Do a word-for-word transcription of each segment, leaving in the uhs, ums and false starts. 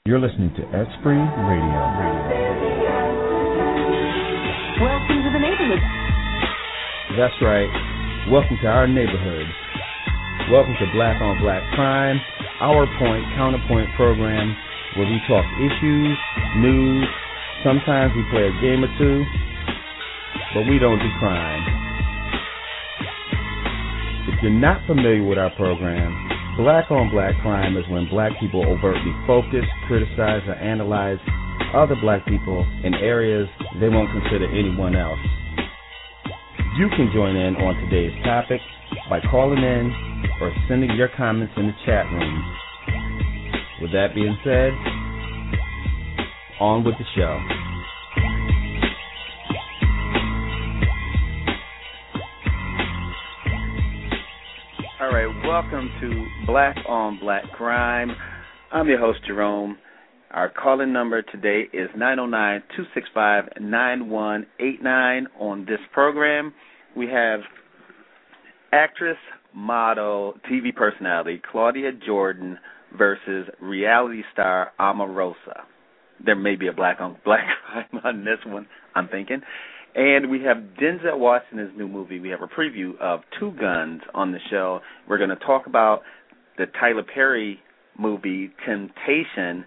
You're listening to Esprit Radio. Welcome to the neighborhood. That's right. Welcome to our neighborhood. Welcome to Black on Black Crime, our point, counterpoint program where we talk issues, news, sometimes we play a game or two, but we don't do crime. If you're not familiar with our program, Black on Black Crime is when black people overtly focus, criticize, or analyze other black people in areas they won't consider anyone else. You can join in on today's topic by calling in or sending your comments in the chat room. With that being said, on with the show. All right, welcome to Black on Black Crime. I'm your host, Jerome. Our call-in number today is nine oh nine, two six five, nine one eight nine. On this program, we have actress, model, T V personality Claudia Jordan versus reality star Omarosa. There may be a black on black crime on this one, I'm thinking. And we have Denzel Washington's new movie. We have a preview of Two Guns on the show. We're going to talk about the Tyler Perry movie, Temptation.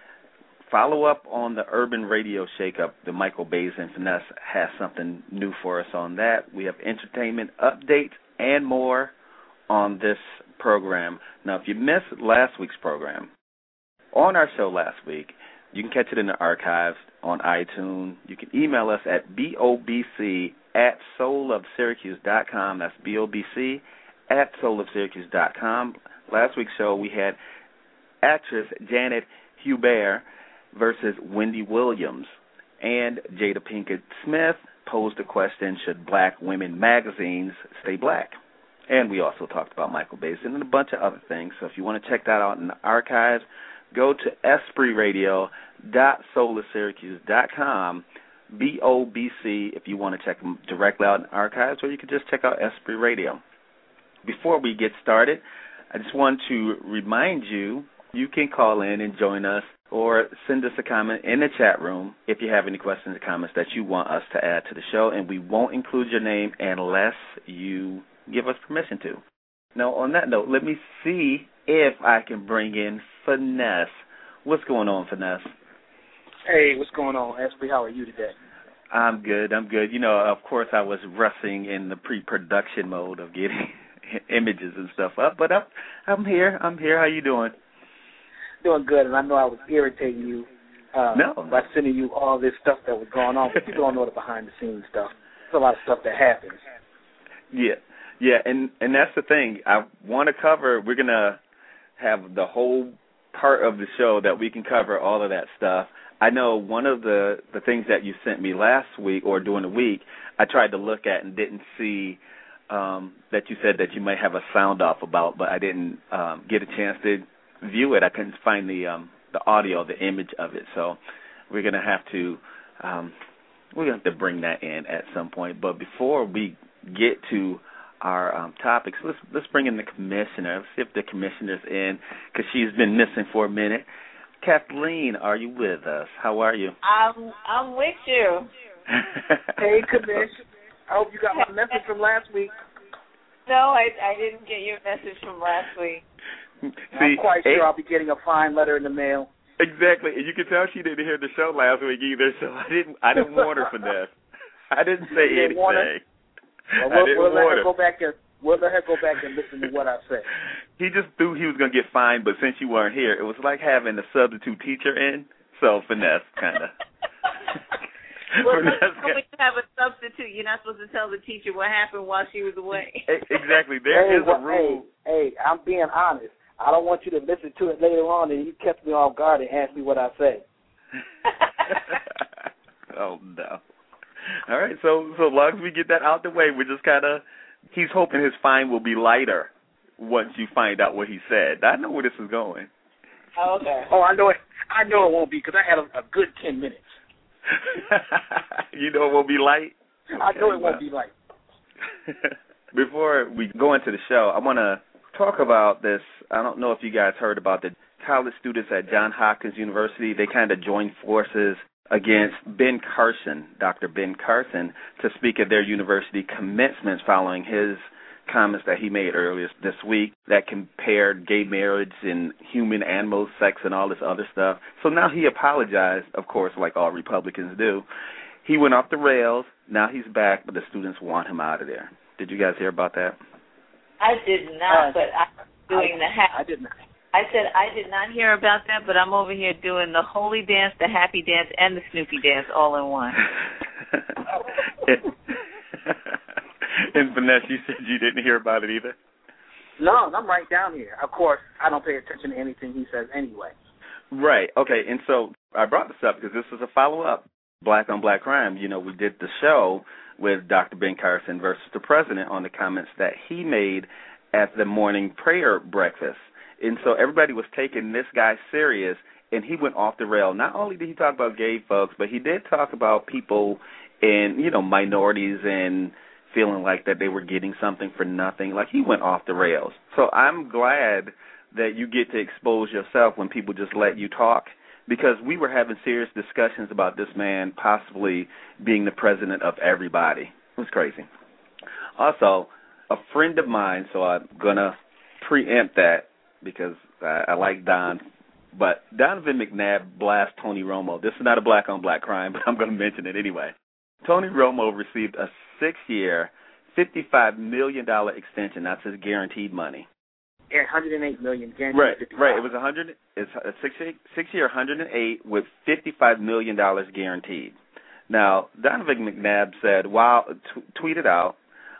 Follow up on the Urban Radio Shakeup. The Michael Bays and Finesse has something new for us on that. We have entertainment updates and more on this program. Now, if you missed last week's program, on our show last week, you can catch it in the archives on iTunes. You can email us at B O B C at soul of syracuse dot com. That's B O B C at soul of syracuse dot com. Last week's show, we had actress Janet Hubert versus Wendy Williams. And Jada Pinkett Smith posed the question, should black women magazines stay black? And we also talked about Michael Basin and a bunch of other things. So if you want to check that out in the archives, go to esprit radio dot soul of syracuse dot com, B O B C, if you want to check them directly out in the archives, or you can just check out Esprit Radio. Before we get started, I just want to remind you, you can call in and join us or send us a comment in the chat room if you have any questions or comments that you want us to add to the show, and we won't include your name unless you give us permission to. Now, on that note, let me see if I can bring in Finesse. What's going on, Finesse? Hey, what's going on, Esprit? How are you today? I'm good, I'm good. You know, of course, I was rushing in the pre-production mode of getting images and stuff up, but I'm, I'm here, I'm here. How you doing? Doing good, and I know I was irritating you uh, no. by sending you all this stuff that was going on, but people don't know the behind-the-scenes stuff. There's a lot of stuff that happens. Yeah, yeah, and, and that's the thing. I want to cover, we're going to have the whole part of the show that we can cover all of that stuff. I know one of the, the things that you sent me last week or during the week, I tried to look at and didn't see um, that you said that you might have a sound off about, but I didn't um, get a chance to view it. I couldn't find the um, the audio, the image of it. So we're going to have to um, we're going to have to bring that in at some point. But before we get to our um, topics, let's let's bring in the commissioner. Let's see if the commissioner's in, because she's been missing for a minute. Kathleen, are you with us? How are you? I'm I'm with you. Hey, commish. I hope you got my message from last week. No, I I didn't get your message from last week. See, I'm quite sure hey, I'll be getting a fine letter in the mail. Exactly, and you can tell she didn't hear the show last week either. So I didn't I didn't warn her for that. I didn't say anything. Well, we'll, I didn't we'll let warn her her. go back and we'll let her go back and listen to what I say. He just knew he was going to get fined, but since you weren't here, it was like having a substitute teacher in. So finesse, kind of. Well, when you have a substitute, you're not supposed to tell the teacher what happened while she was away. Exactly. There hey, is a rule. Hey, hey, I'm being honest. I don't want you to listen to it later on and you kept me off guard and asked me what I say. Oh, no. All right, so so long as we get that out the way, we're just kind of, he's hoping his fine will be lighter once you find out what he said. I know where this is going. Oh, okay. Oh, I know it. I know it won't be, because I had a, a good ten minutes. You know it won't be light? I know it won't be light. Before we go into the show, I want to talk about this. I don't know if you guys heard about the college students at Johns Hopkins University, they kind of joined forces against Ben Carson, Doctor Ben Carson, to speak at their university commencements following his comments that he made earlier this week that compared gay marriage and human animal sex and all this other stuff. So now he apologized, of course, like all Republicans do. He went off the rails. Now he's back, but the students want him out of there. Did you guys hear about that? I did not, uh, but I'm doing I, the happy. I did not. I said I did not hear about that, but I'm over here doing the holy dance, the happy dance, and the Snoopy dance all in one. And Vanessa, you said you didn't hear about it either? No, I'm right down here. Of course, I don't pay attention to anything he says anyway. Right. Okay. And so I brought this up because this is a follow-up, Black on Black Crime. You know, we did the show with Doctor Ben Carson versus the president on the comments that he made at the morning prayer breakfast. And so everybody was taking this guy serious, and he went off the rail. Not only did he talk about gay folks, but he did talk about people in, you know, minorities and feeling like that they were getting something for nothing. Like, he went off the rails. So I'm glad that you get to expose yourself when people just let you talk, because we were having serious discussions about this man possibly being the president of everybody. It was crazy. Also, a friend of mine, so I'm going to preempt that because I, I like Don, but Donovan McNabb blasts Tony Romo. This is not a black-on-black crime, but I'm going to mention it anyway. Tony Romo received a six-year, fifty-five million dollars extension. That's his guaranteed money. Yeah, one hundred eight million dollars guaranteed. Right, fifty-five. right. It was one hundred. It's a six, six-year, one hundred eight with fifty-five million dollars guaranteed. Now, Donovan McNabb said, "Wow," t- tweeted out,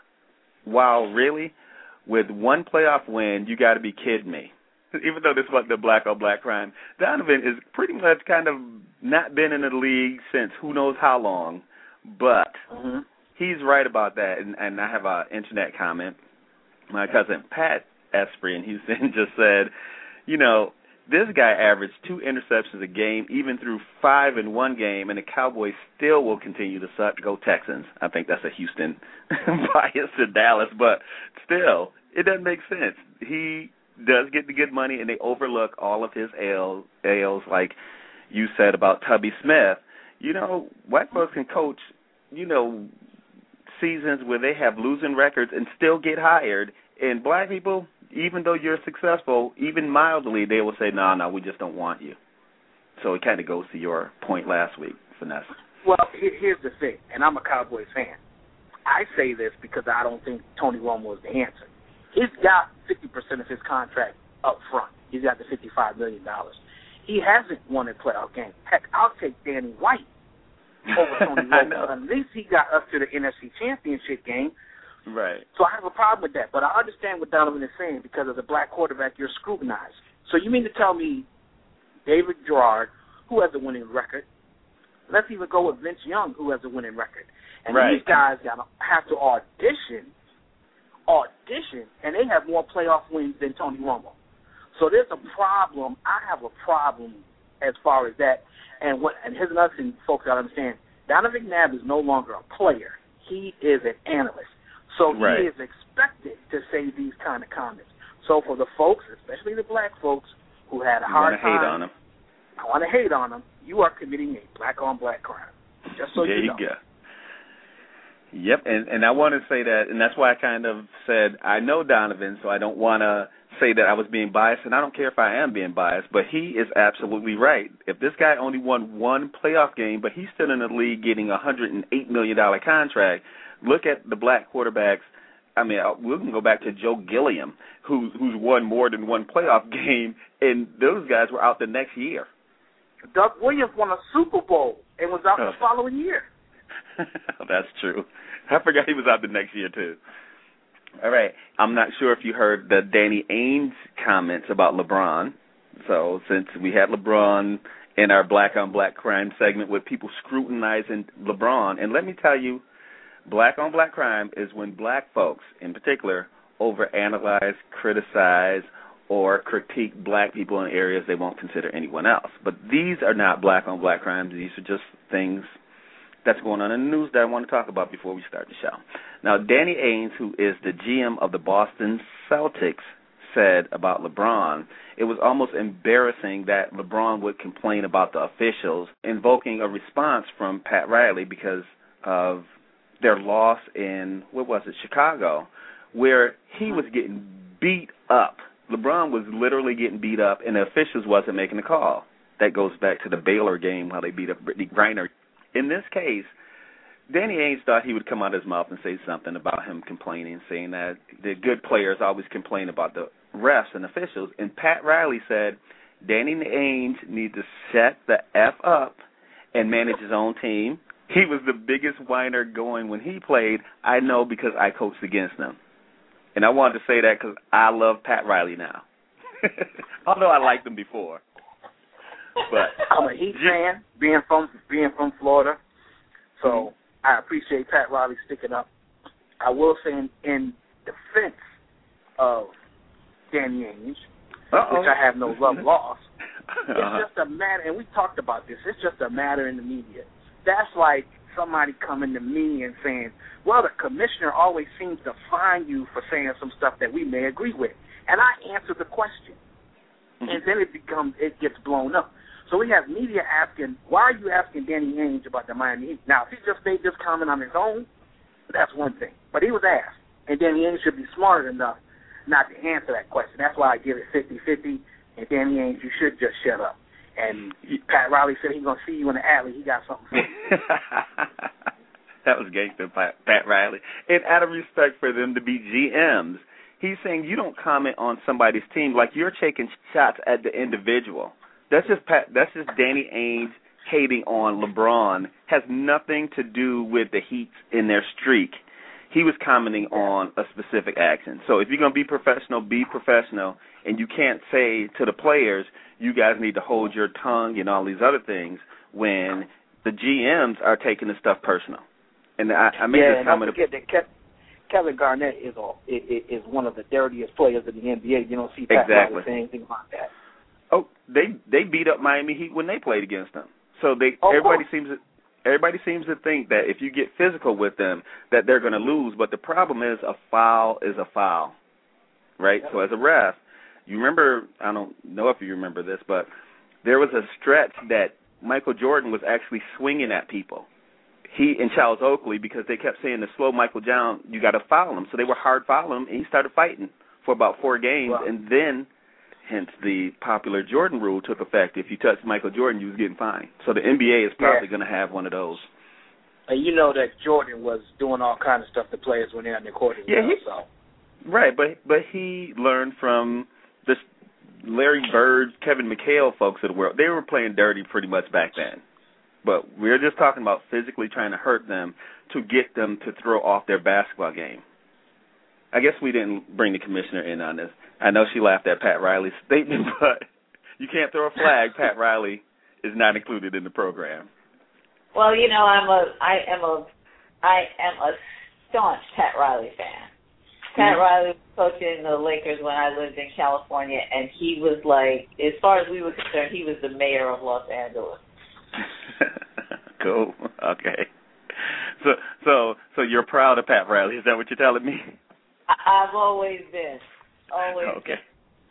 "Wow, really? With one playoff win, you got to be kidding me." Even though this wasn't the black-on-black crime, Donovan is pretty much kind of not been in the league since who knows how long. But mm-hmm. he's right about that, and, and I have an internet comment. My cousin Pat Esprit, and he just said, you know, this guy averaged two interceptions a game, even through five in one game, and the Cowboys still will continue to suck. Go Texans. I think that's a Houston bias to Dallas, but still, it doesn't make sense. He does get the good money, and they overlook all of his ails, ails like you said about Tubby Smith. You know, white folks can coach, you know, seasons where they have losing records and still get hired. And black people, even though you're successful, even mildly, they will say, no, no, we just don't want you. So it kind of goes to your point last week, Finesse. Well, here's the thing, and I'm a Cowboys fan. I say this because I don't think Tony Romo is the answer. He's got fifty percent of his contract up front. He's got the fifty-five million dollars. He hasn't won a playoff game. Heck, I'll take Danny White over Tony Romo. At least he got up to the N F C Championship game. Right. So I have a problem with that. But I understand what Donovan is saying because as a black quarterback, you're scrutinized. So you mean to tell me David Gerard, who has a winning record, let's even go with Vince Young, who has a winning record. And right. these guys gotta have to audition, audition, and they have more playoff wins than Tony Romo. So there's a problem. I have a problem as far as that. And what? And here's another thing folks got to understand. Donovan McNabb is no longer a player. He is an analyst. So right. he is expected to say these kind of comments. So for the folks, especially the black folks, who had a you hard time. You want to hate on them. I want to hate on them. You are committing a black-on-black crime. Just so there you you know. Go. Yep, and, and I want to say that, and that's why I kind of said I know Donovan, so I don't want to say that I was being biased, and I don't care if I am being biased, but he is absolutely right. If this guy only won one playoff game, but he's still in the league getting a one hundred eight million dollars contract, look at the black quarterbacks. I mean, we can go back to Joe Gilliam, who, who's won more than one playoff game, and those guys were out the next year. Doug Williams won a Super Bowl and was out the following year. That's true. I forgot he was out the next year, too. All right. I'm not sure if you heard the Danny Ainge comments about LeBron. So since we had LeBron in our black-on-black crime segment with people scrutinizing LeBron, and let me tell you, black-on-black crime is when black folks, in particular, overanalyze, criticize, or critique black people in areas they won't consider anyone else. But these are not black-on-black crimes. These are just things that's going on in the news that I want to talk about before we start the show. Now, Danny Ainge, who is the G M of the Boston Celtics, said about LeBron, it was almost embarrassing that LeBron would complain about the officials, invoking a response from Pat Riley because of their loss in, what was it, Chicago, where he was getting beat up. LeBron was literally getting beat up, and the officials wasn't making the call. That goes back to the Baylor game, how they beat up Brittany Griner. In this case, Danny Ainge thought he would come out of his mouth and say something about him complaining, saying that the good players always complain about the refs and officials. And Pat Riley said Danny Ainge needs to shut the F up and manage his own team. He was the biggest whiner going when he played. I know because I coached against him. And I wanted to say that because I love Pat Riley now. Although I liked him before. But I'm a Heat fan, being from being from Florida. So mm-hmm. I appreciate Pat Riley sticking up. I will say in, in defense of Danny Ainge, Uh-oh. which I have no love lost, it's uh-huh. just a matter, and we talked about this, it's just a matter in the media. That's like somebody coming to me and saying, well, the commissioner always seems to fine you for saying some stuff that we may agree with. And I answer the question. Mm-hmm. And then it becomes, it gets blown up. So we have media asking, why are you asking Danny Ainge about the Miami Heat? Now, if he just made this comment on his own, that's one thing. But he was asked, and Danny Ainge should be smart enough not to answer that question. That's why I give it fifty-fifty, and Danny Ainge, you should just shut up. And Pat Riley said he's going to see you in the alley. He got something for you. That was gangster, Pat, Pat Riley. And out of respect for them to be G Ms, he's saying you don't comment on somebody's team like you're taking shots at the individual. That's just Pat, that's just Danny Ainge hating on LeBron. Has nothing to do with the Heat in their streak. He was commenting on a specific action. So if you're going to be professional, be professional, and you can't say to the players, you guys need to hold your tongue and all these other things when the G Ms are taking the stuff personal. And I, I made yeah, this and comment. Don't forget that Kevin Garnett is a, is one of the dirtiest players in the N B A. You don't see Pat exactly. Riley say anything about that. Oh, they they beat up Miami Heat when they played against them. So they oh, everybody seems to, everybody seems to think that if you get physical with them, that they're going to lose. But the problem is a foul is a foul, right? Yeah. So as a ref, you remember, I don't know if you remember this, but there was a stretch that Michael Jordan was actually swinging at people. He and Charles Oakley, because they kept saying to slow Michael down, you got to foul him. So they were hard fouling him, and he started fighting for about four games, wow. and then hence the popular Jordan rule took effect. If you touched Michael Jordan, you was getting fined. So the N B A is probably yeah. going to have one of those. And you know that Jordan was doing all kinds of stuff to players when they're on the court as yeah, well. He, so. Right, but but he learned from this Larry Bird, Kevin McHale folks of the world. They were playing dirty pretty much back then. But we're just talking about physically trying to hurt them to get them to throw off their basketball game. I guess we didn't bring the commissioner in on this. I know she laughed at Pat Riley's statement, but you can't throw a flag. Pat Riley is not included in the program. Well, you know, I'm a, I am a, I am a staunch Pat Riley fan. Pat mm-hmm. Riley was coaching the Lakers when I lived in California, and he was like, as far as we were concerned, he was the mayor of Los Angeles. Cool. Okay. So, so, so you're proud of Pat Riley? Is that what you're telling me? I, I've always been. Always. Okay. Been.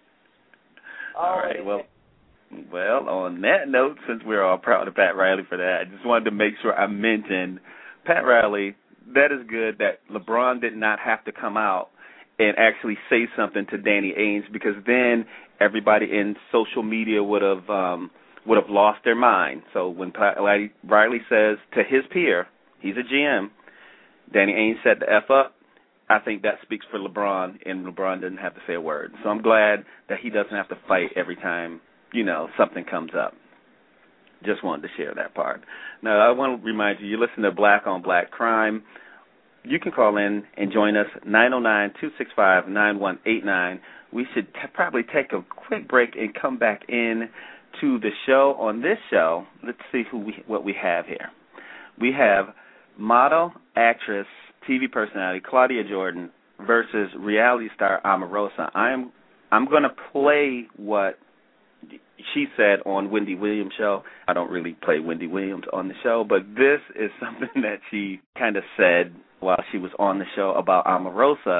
All always right. Well, been. well. On that note, since we're all proud of Pat Riley for that, I just wanted to make sure I mentioned Pat Riley. That is good that LeBron did not have to come out and actually say something to Danny Ainge, because then everybody in social media would have. Um, would have lost their mind. So when Riley says to his peer, he's a G M, Danny Ainge said the F up, I think that speaks for LeBron, and LeBron doesn't have to say a word. So I'm glad that he doesn't have to fight every time, you know, something comes up. Just wanted to share that part. Now, I want to remind you, you listen to Black on Black Crime. You can call in and join us, nine oh nine, two six five, nine one eight nine. We should t- probably take a quick break and come back in to the show. On this show, let's see who we what we have here. We have model, actress, T V personality Claudia Jordan versus reality star Omarosa. I'm I'm going to play what she said on Wendy Williams' show. I don't really play Wendy Williams on the show, but this is something that she kind of said while she was on the show about Omarosa,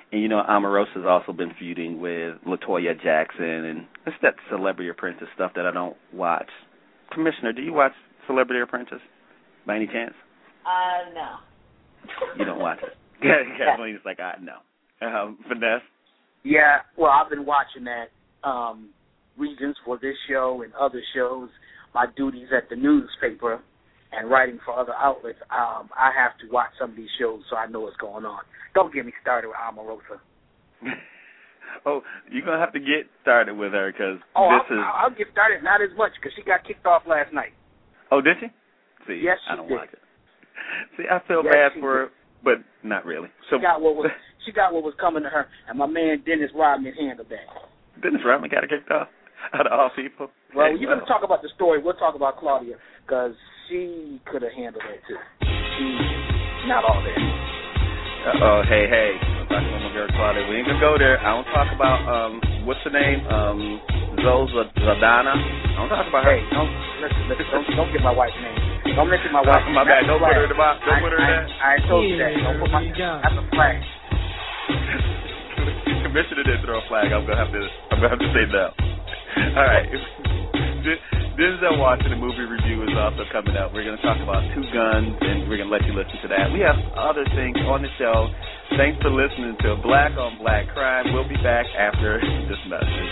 And, you know, Omarosa's also been feuding with LaToya Jackson, and it's that Celebrity Apprentice stuff that I don't watch. Commissioner, do you watch Celebrity Apprentice by any chance? Uh, no. You don't watch it? Kathleen's like, I know. Um, Finesse? Yeah, well, I've been watching that. Um, reasons for this show and other shows, my duties at the newspaper and writing for other outlets, um, I have to watch some of these shows so I know what's going on. Don't get me started with Omarosa. Oh, you're going to have to get started with her because oh, this I'll, is... I'll get started, not as much because she got kicked off last night. Oh, did she? See, yes, she I don't did. watch it. See, I feel yes, bad she for her, did. but not really. So she got what was she got what was coming to her, and my man Dennis Rodman handled that. Dennis Rodman got her kicked off out of all people. Well, hey, you're well. going to talk about the story. We'll talk about Claudia because she could have handled that too. She's not all there. Uh-oh, hey, hey. I'm talking about my girl Claudia. We ain't going to go there. I don't talk about, um, what's her name? Um, Zoe Zadana. I don't talk about her. Hey, don't, listen, listen, don't, don't get my wife's name. Don't mention my wife's name. My bad. Don't put her in the box. Don't I, put her in that. I, I told you that. Don't put my, that's a flag. Commissioner didn't throw a flag. I'm gonna have to. I'm gonna have to say no. All right. Denzel Washington movie review is also coming up. We're gonna talk about Two Guns, and we're gonna let you listen to that. We have other things on the show. Thanks for listening to Black on Black Crime. We'll be back after this message.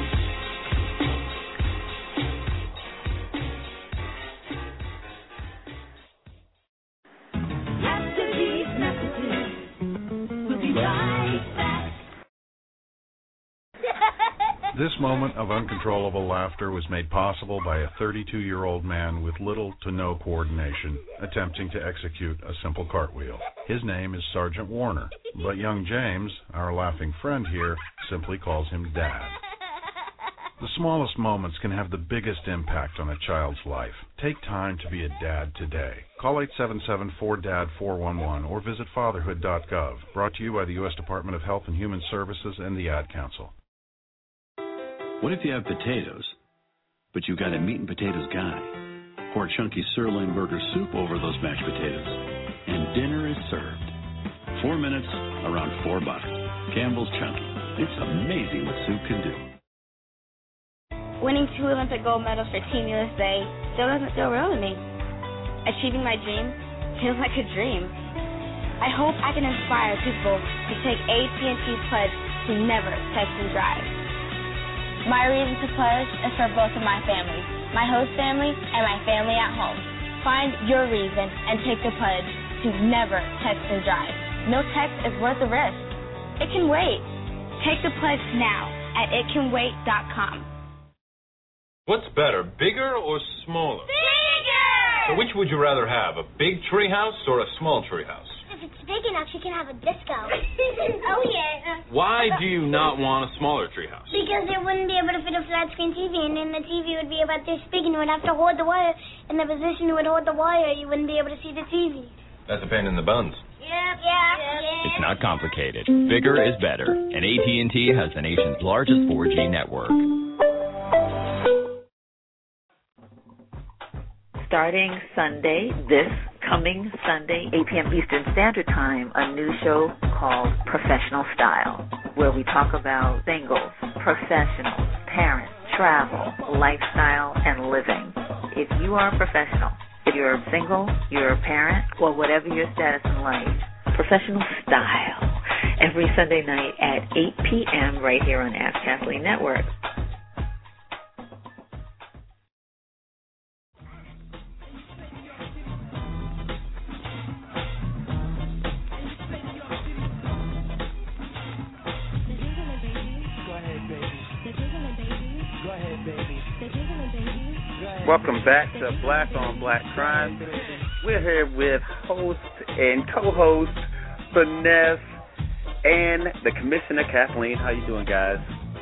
This moment of uncontrollable laughter was made possible by a thirty-two-year-old man with little to no coordination attempting to execute a simple cartwheel. His name is Sergeant Warner, but young James, our laughing friend here, simply calls him Dad. The smallest moments can have the biggest impact on a child's life. Take time to be a dad today. Call eight seven seven four D A D four one one or visit fatherhood dot gov. Brought to you by the U S Department of Health and Human Services and the Ad Council. What if you have potatoes, but you got a meat and potatoes guy? Pour chunky sirloin burger soup over those mashed potatoes, and dinner is served. Four minutes, around four bucks. Campbell's Chunky. It's amazing what soup can do. Winning two Olympic gold medals for Team U S A still doesn't feel real to me. Achieving my dream feels like a dream. I hope I can inspire people to take A T and T Pledge to never text and drive. My reason to pledge is for both of my families, my host family and my family at home. Find your reason and take the pledge to never text and drive. No text is worth the risk. It can wait. Take the pledge now at it can wait dot com. What's better, bigger or smaller? Bigger! So which would you rather have, a big treehouse or a small treehouse? If it's big enough, you can have a disco. Oh, yeah. Why do you not want a smaller treehouse? Because it wouldn't be able to fit a flat-screen T V, and then the T V would be about this big, and you would have to hold the wire. In the position you would hold the wire, you wouldn't be able to see the T V. That's a pain in the buns. Yep, yeah, yeah. It's not complicated. Bigger is better, and A T and T has the nation's largest four G network. Starting Sunday, this coming Sunday, eight p.m. Eastern Standard Time, a new show called Professional Style, where we talk about singles, professionals, parents, travel, lifestyle, and living. If you are a professional, if you're single, you're a parent, or whatever your status in life, Professional Style, every Sunday night at eight p.m. right here on Ask Kathleen Network. Welcome back to Black on Black Crime. We're here with host and co-host Finesse and the Commissioner Kathleen. How you doing, guys?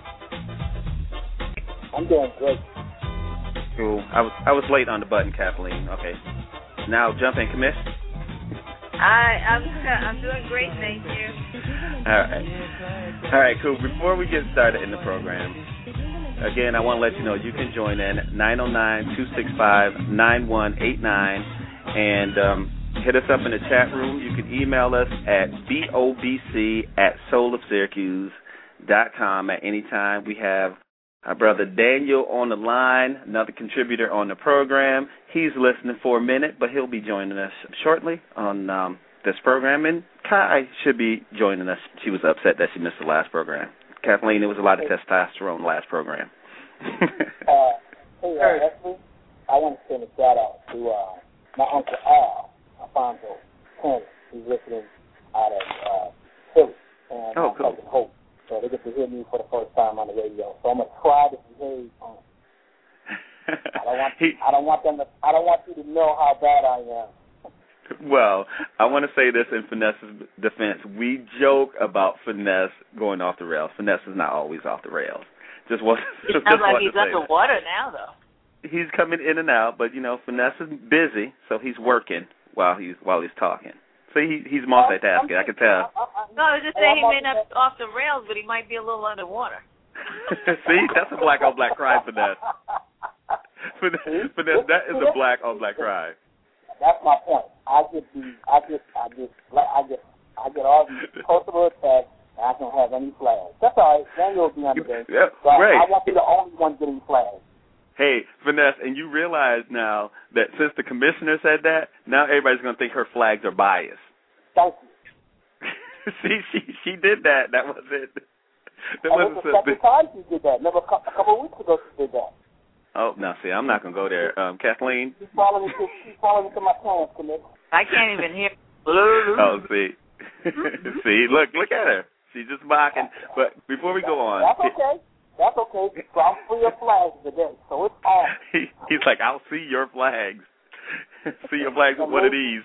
I'm doing great. Cool. I was I was late on the button, Kathleen. Okay. Now jump in, Commiss. I I'm I'm doing great, thank you. All right. All right, cool. Before we get started in the program, again, I want to let you know you can join in nine oh nine, two six five, nine one eight nine. And, um, hit us up in the chat room. You can email us at bobc at soul of syracuse dot com at any time. We have our brother Daniel on the line, another contributor on the program. He's listening for a minute, but he'll be joining us shortly on um, this program. And Kai should be joining us. She was upset that she missed the last program. Kathleen, there was a lot of testosterone in the last program. uh, hey, uh, Leslie, I want to send a shout out to uh, my Uncle Al, Alfonso Kennedy. He's listening out of uh, Philly, and oh, my cool. cousin Hope. So they get to hear me for the first time on the radio. So I'm gonna try to behave on it. I don't want he, I don't want them to I don't want you to know how bad I am. Well, I want to say this in Finesse's defense. We joke about Finesse going off the rails. Finesse is not always off the rails. Just want. It sounds just like he's underwater now, though. He's coming in and out, but you know, Finesse is busy, so he's working while he's while he's talking. See, he, he's multitasking. I can tell. No, I was just saying he may not be off the rails, but he might be a little underwater. See, that's a black on black crime, Finesse. Finesse, Finesse, that is a black on black crime. That's my point. I get the, I get, I get, I get, I get all these personal attacks, and I don't have any flags. That's all right. Daniel will be on the day. Yeah, so right. I, I won't be the only one getting flags. Hey, Finesse, and you realize now that since the commissioner said that, now everybody's going to think her flags are biased. Thank you. See, she she did that. That was it. That and wasn't it's the second time she did that. Remember, a couple of weeks ago she did that. Oh, no, see, I'm not going to go there. Um, Kathleen? She's falling into, she's falling into my plans, Commit. I can't even hear. Oh, see. See, look, look at her. She's just mocking. But before we go on. That's okay. That's okay. So I'm free of flags today, so it's on. He, he's like, I'll see your flags. See your flags with one of these.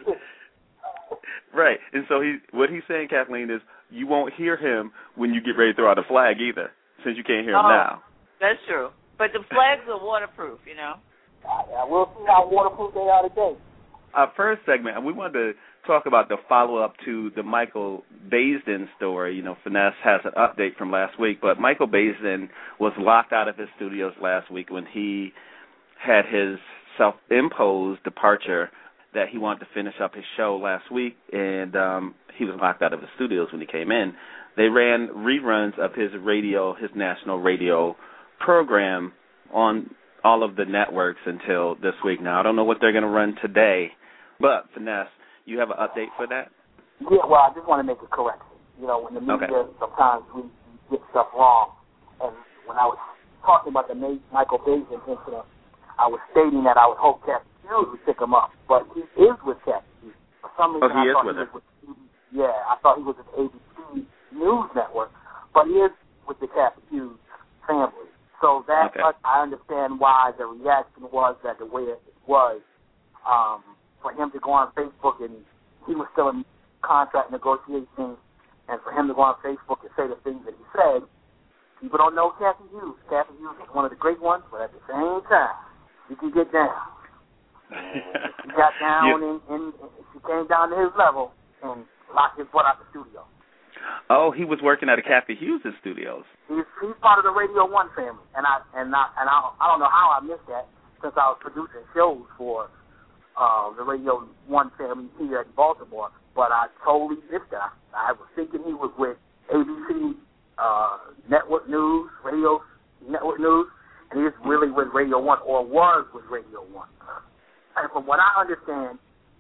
Right. And so he, what he's saying, Kathleen, is you won't hear him when you get ready to throw out a flag either, since you can't hear him oh, now. That's true. But the flags are waterproof, you know. I, I will see how waterproof they are today. Our first segment, we wanted to talk about the follow-up to the Michael Baisden story. You know, Finesse has an update from last week, but Michael Baisden was locked out of his studios last week when he had his self-imposed departure that he wanted to finish up his show last week, and um, he was locked out of his studios when he came in. They ran reruns of his radio, his national radio program on all of the networks until this week. Now, I don't know what they're going to run today, but, Finesse, you have an update for that? Yeah, well, I just want to make a correction. You know, when the media, okay. sometimes we get stuff wrong, and when I was talking about the Michael Baisden incident, I was stating that I would hope Captain Hughes would pick him up, but he is with Captain Hughes. For some reason, oh, he I is thought with he him. was with, yeah, I thought he was with A B C News Network, but he is with the Captain Hughes family. So that okay. I understand why the reaction was that the way it was. Um, for him to go on Facebook, and he was still in contract negotiations, and for him to go on Facebook and say the things that he said, people don't know Kathy Hughes. Kathy Hughes is one of the great ones, but at the same time, she can get down. She got down, yeah. and, and she came down to his level and locked his butt out the studio. Oh, he was working at a Kathy Hughes' studios. He's he's part of the Radio One family, and I and I and I, I don't know how I missed that since I was producing shows for uh, the Radio One family here in Baltimore. But I totally missed that. I, I was thinking he was with A B C uh, Network News, Radio Network News, and he's really with Radio One, or was with Radio One. And from what I understand,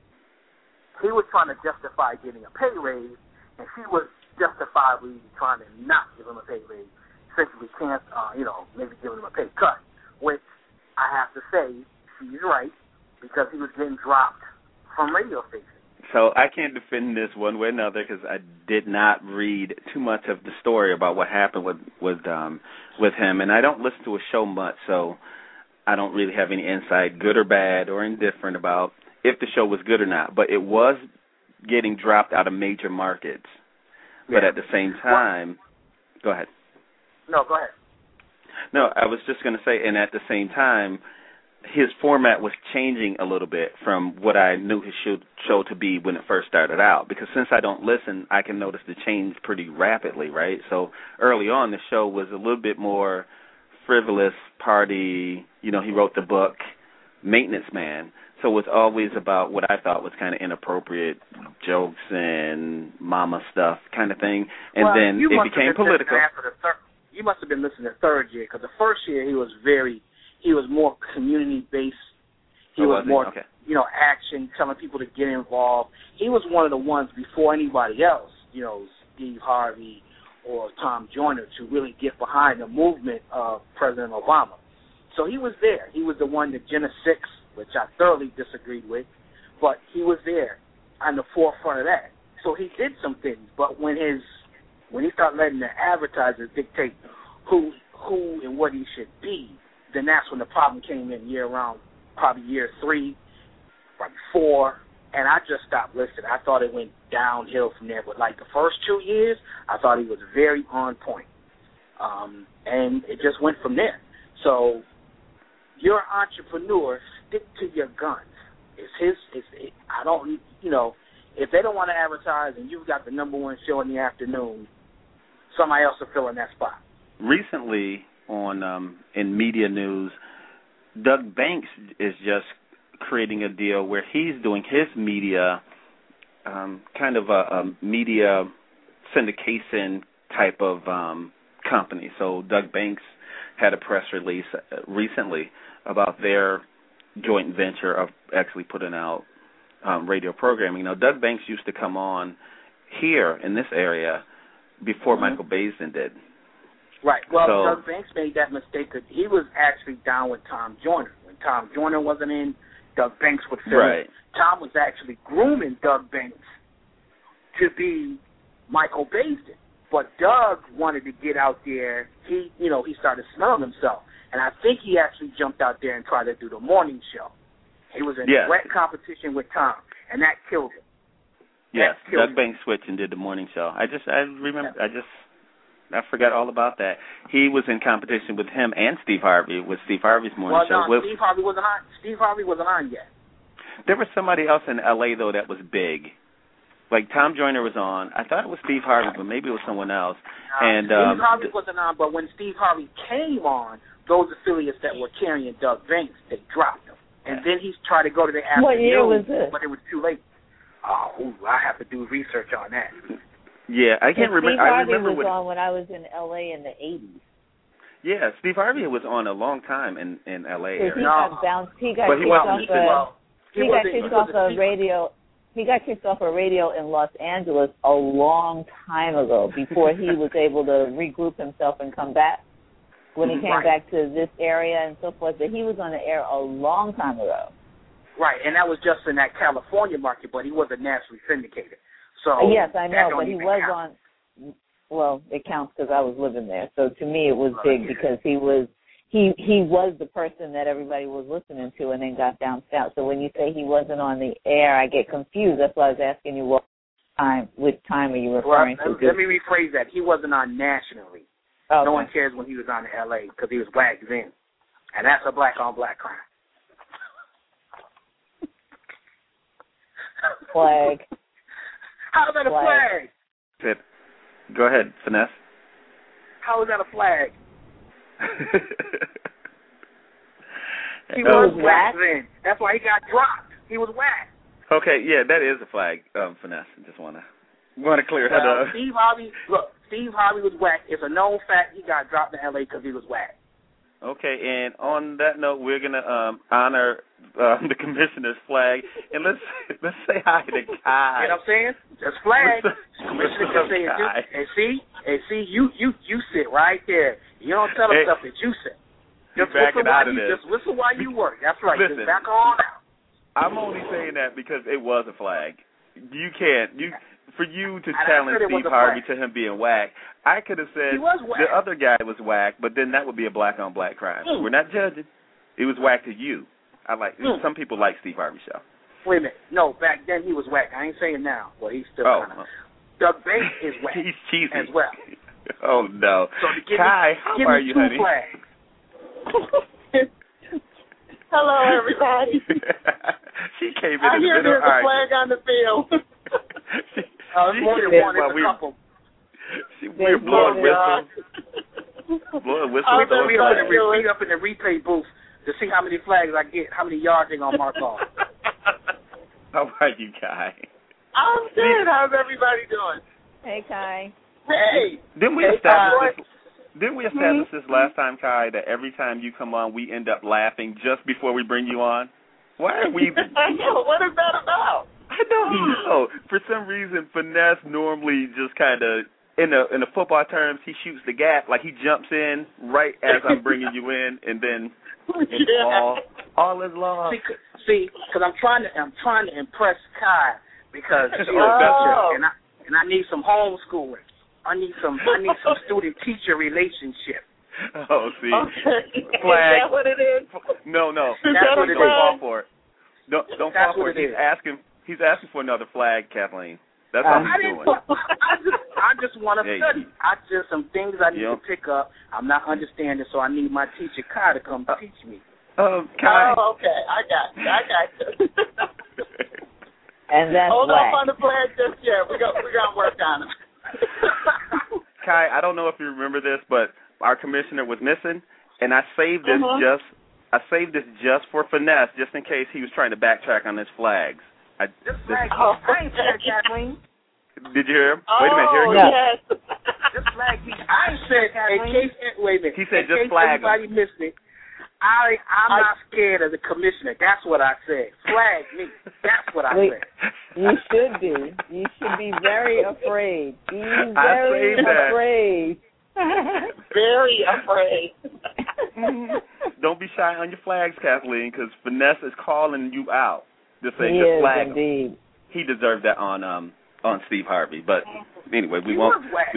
he was trying to justify getting a pay raise, and she was justifiably trying to not give him a pay raise, essentially can't, uh, you know, maybe giving him a pay cut, which I have to say she's right, because he was getting dropped from radio stations. So I can't defend this one way or another because I did not read too much of the story about what happened with with um, with him, and I don't listen to a show much, so I don't really have any insight, good or bad or indifferent, about if the show was good or not. But it was getting dropped out of major markets. Yeah. But at the same time, go ahead. No, go ahead. No, I was just going to say, and at the same time, his format was changing a little bit from what I knew his show, show to be when it first started out. Because since I don't listen, I can notice the change pretty rapidly, right? So early on, the show was a little bit more frivolous, party. You know, he wrote the book, maintenance man. So it was always about what I thought was kind of inappropriate jokes and mama stuff kind of thing. And well, then you it must became have been political. After the thir- you must have been listening to third year, because the first year he was very, he was more community-based. He oh, was, was more, okay. you know, action, telling people to get involved. He was one of the ones before anybody else, you know, Steve Harvey or Tom Joyner, to really get behind the movement of President Obama. So he was there. He was the one that Jenna Six, which I thoroughly disagreed with, but he was there on the forefront of that. So he did some things, but when his when he started letting the advertisers dictate who who and what he should be, then that's when the problem came in year around, probably year three, probably four, and I just stopped listening. I thought it went downhill from there. But like the first two years, I thought he was very on point, um, and it just went from there. So you're an entrepreneur, stick to your guns. It's his. It's. It, I don't. You know, if they don't want to advertise and you've got the number one show in the afternoon, somebody else will fill in that spot. Recently, on um, in media news, Doug Banks is just creating a deal where he's doing his media, um, kind of a, a media syndication type of um, company. So Doug Banks had a press release recently about their joint venture of actually putting out um, radio programming. Now, Doug Banks used to come on here in this area before mm-hmm. Michael Baisden did. Right. Well, so, Doug Banks made that mistake because he was actually down with Tom Joyner. When Tom Joyner wasn't in, Doug Banks would fill right. in. Tom was actually grooming Doug Banks to be Michael Baisden. But Doug wanted to get out there. He, you know, he started smelling himself. And I think he actually jumped out there and tried to do the morning show. He was in yeah. direct competition with Tom, and that killed him. Yes, that killed Doug Banks switched and did the morning show. I just, I remember, yeah. I just, I forgot all about that. He was in competition with him and Steve Harvey, with Steve Harvey's morning well, show. No, Steve Harvey wasn't on. Steve Harvey wasn't on yet. There was somebody else in L A though that was big. Like Tom Joyner was on. I thought it was Steve Harvey, but maybe it was someone else. Uh, and Steve um, Harvey wasn't on, but when Steve Harvey came on, those affiliates that were carrying Doug Banks, they dropped him. And then he tried to go to the afternoon, what year was this? But it was too late. Oh, ooh, I have to do research on that. Yeah, I can't remember. Steve Harvey I remember was what, on when I was in L A in the eighties. Yeah, Steve Harvey was on a long time in in L A. He area. got bounced. He got but he kicked wasn't off even, a. well, He, he got kicked off a radio. He got kicked off a radio in Los Angeles a long time ago before he was able to regroup himself and come back. When he came right. back to this area and so forth, but he was on the air a long time ago. Right, and that was just in that California market, but he wasn't nationally syndicated. So yes, I know, but he was count. on. Well, it counts because I was living there. So to me, it was right. big because he was he he was the person that everybody was listening to, and then got down south. So when you say he wasn't on the air, I get confused. That's why I was asking you what time, which time are you referring well, to? Let me rephrase that. He wasn't on nationally. Okay. No one cares when he was on L A because he was black then, and that's a black on black crime. Flag. How is that a flag? flag? Go ahead, Finesse. How is that a flag? he it was, was whack whack then. That's why he got dropped. He was whack. Okay, yeah, that is a flag, um, Finesse. I just want to want to clear well, that up. Steve Harvey, look, Steve Harvey was whack. It's a known fact he got dropped in L A because he was whack. Okay, and on that note, we're gonna um, honor uh, the commissioner's flag, and let's let's say hi to Kai. You know what I'm saying? Just flag. Commissioner can say, and see, and see, you you you sit right there. You don't tell them hey, stuff that you say. Just whistle while out you, of this. just whistle while you work. That's right. Listen, just back on out. I'm only saying that because it was a flag. You can't you. For you to And challenge Steve Harvey flag. to him being whack, I could have said the other guy was whack, but then that would be a black on black crime. Mm. We're not judging. It was whack to you. I like Mm. some people like Steve Harvey's show. Wait a minute. No, back then he was whack. I ain't saying now, but he's still oh, kind of. Doug Banks is whack. He's cheesy as well. Oh no. So to give Kai, me, how give are me you, two honey? flags. Hello, everybody. She came in I and hear did there's her a flag on the field. she, uh, she more than came one, while it's we, a couple. She, we're blowing whistles. Blowing whistles. I was up, up, in the, re, up in the replay booth to see how many flags I get, how many yards they gonna mark off. How about you, Kai? I'm good. How's everybody doing? Hey, Kai. Hey. Didn't we hey, establish this? Didn't we establish mm-hmm. this last time, Kai, that every time you come on, we end up laughing just before we bring you on? Why are we? I know. What is that about? I don't know. For some reason, Finesse normally just kind of, in the in the football terms, he shoots the gap, like he jumps in right as I'm bringing you in, and then it's yeah. all all is lost. See, because I'm trying to I'm trying to impress Kai because she's oh. a teacher, and I and I need some homeschooling. I need some I need some student teacher relationship. Oh, see, okay. flag. Is that what it is? No, no, that's that what it don't is. fall for it. Don't don't That's fall for what it. it He's is. asking. He's asking for another flag, Kathleen. That's all I he's didn't. doing. I just, I just want to Hey. study. I just some things I need Yep. to pick up. I'm not understanding, so I need my teacher Kai to come Uh, teach me. Um, Kai. Oh, okay. I got you. I got you. And that's Hold whack. up on the flag just yet. We got we got to work on it. Kai, I don't know if you remember this, but our commissioner was missing, and I saved this Uh-huh. just I saved this just for Finesse, just in case he was trying to backtrack on his flags. I, This this, flag, Oh. I ain't said Kathleen. did you hear him? Oh, Wait a minute, here he yes. goes. This flag, I ain't said in case. Wait a minute. He said in just case flag 'em. everybody missed it. I I'm I, not scared of the commissioner. That's what I said. Flag me. That's what I Wait. said. You should be. You should be very afraid. Be I very saved that. afraid. very afraid. Don't be shy on your flags, Kathleen, because Finesse is calling you out. Just say He just is flag him. indeed. He deserved that on um on Steve Harvey. But anyway, we He won't. was whack.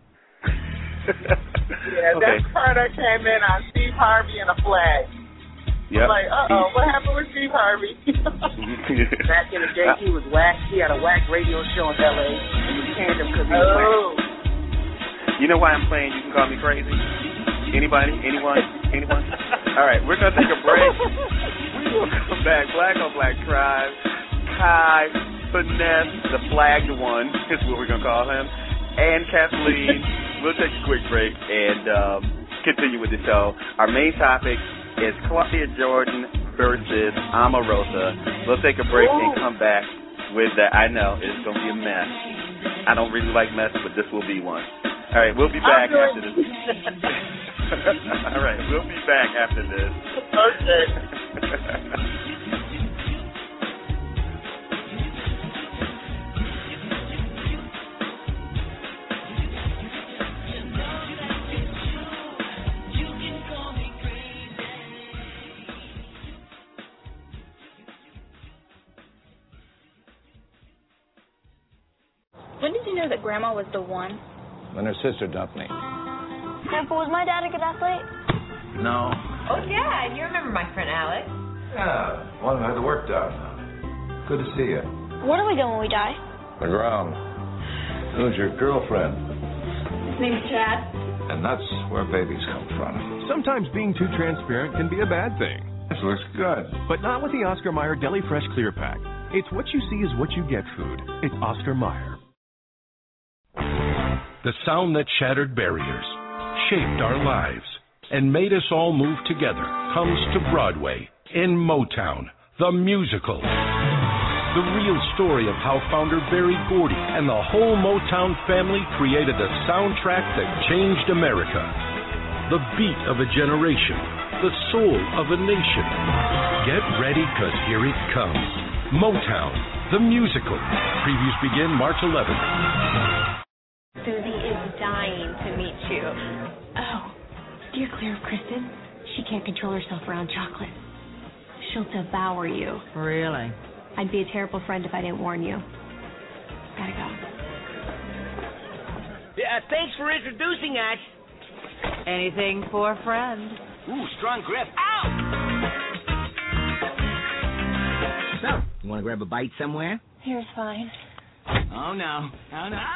Yeah, Okay. that's the part I came in on Steve Harvey and a flag. Yep. I'm like, uh-oh, what happened with Steve Harvey? Back in the day, he was whack. He had a whack radio show in L A and we canned him because he was whack. oh. You know why I'm playing You Can Call Me Crazy? Anybody? Anyone? Anyone? All right, we're going to take a break. We will come back. Black on Black Crime. Kai, Finesse, the flagged one is what we're going to call him, and Kathleen. We'll take a quick break and um, continue with the show. Our main topic is Columbia Jordan versus Omarosa. We'll take a break Ooh. and come back with that. I know, it's going to be a mess. I don't really like mess, but this will be one. All right, we'll be back after this. All right, we'll be back after this. Okay. When did you know that Grandma was the one? When her sister dumped me. Grandpa, was my dad a good athlete? No. Oh, yeah, and you remember my friend Alex. Yeah, one who had the work done. Good to see you. What are we doing when we die? The ground. Who's your girlfriend? His name's Chad. And that's where babies come from. Sometimes being too transparent can be a bad thing. This looks good. But not with the Oscar Mayer Deli Fresh Clear Pack. It's what you see is what you get food. It's Oscar Mayer. The sound that shattered barriers, shaped our lives, and made us all move together comes to Broadway in Motown, the musical. The real story of how founder Berry Gordy and the whole Motown family created a soundtrack that changed America. The beat of a generation, the soul of a nation. Get ready, because here it comes. Motown, the musical. Previews begin March eleventh. Susie is dying to meet you. Oh, steer clear of Kristen. She can't control herself around chocolate. She'll devour you. Really? I'd be a terrible friend if I didn't warn you. Gotta go. Yeah, thanks for introducing us. Anything for a friend. Ooh, strong grip. Ow! So, you want to grab a bite somewhere? Here's fine. Oh, no. Oh, no.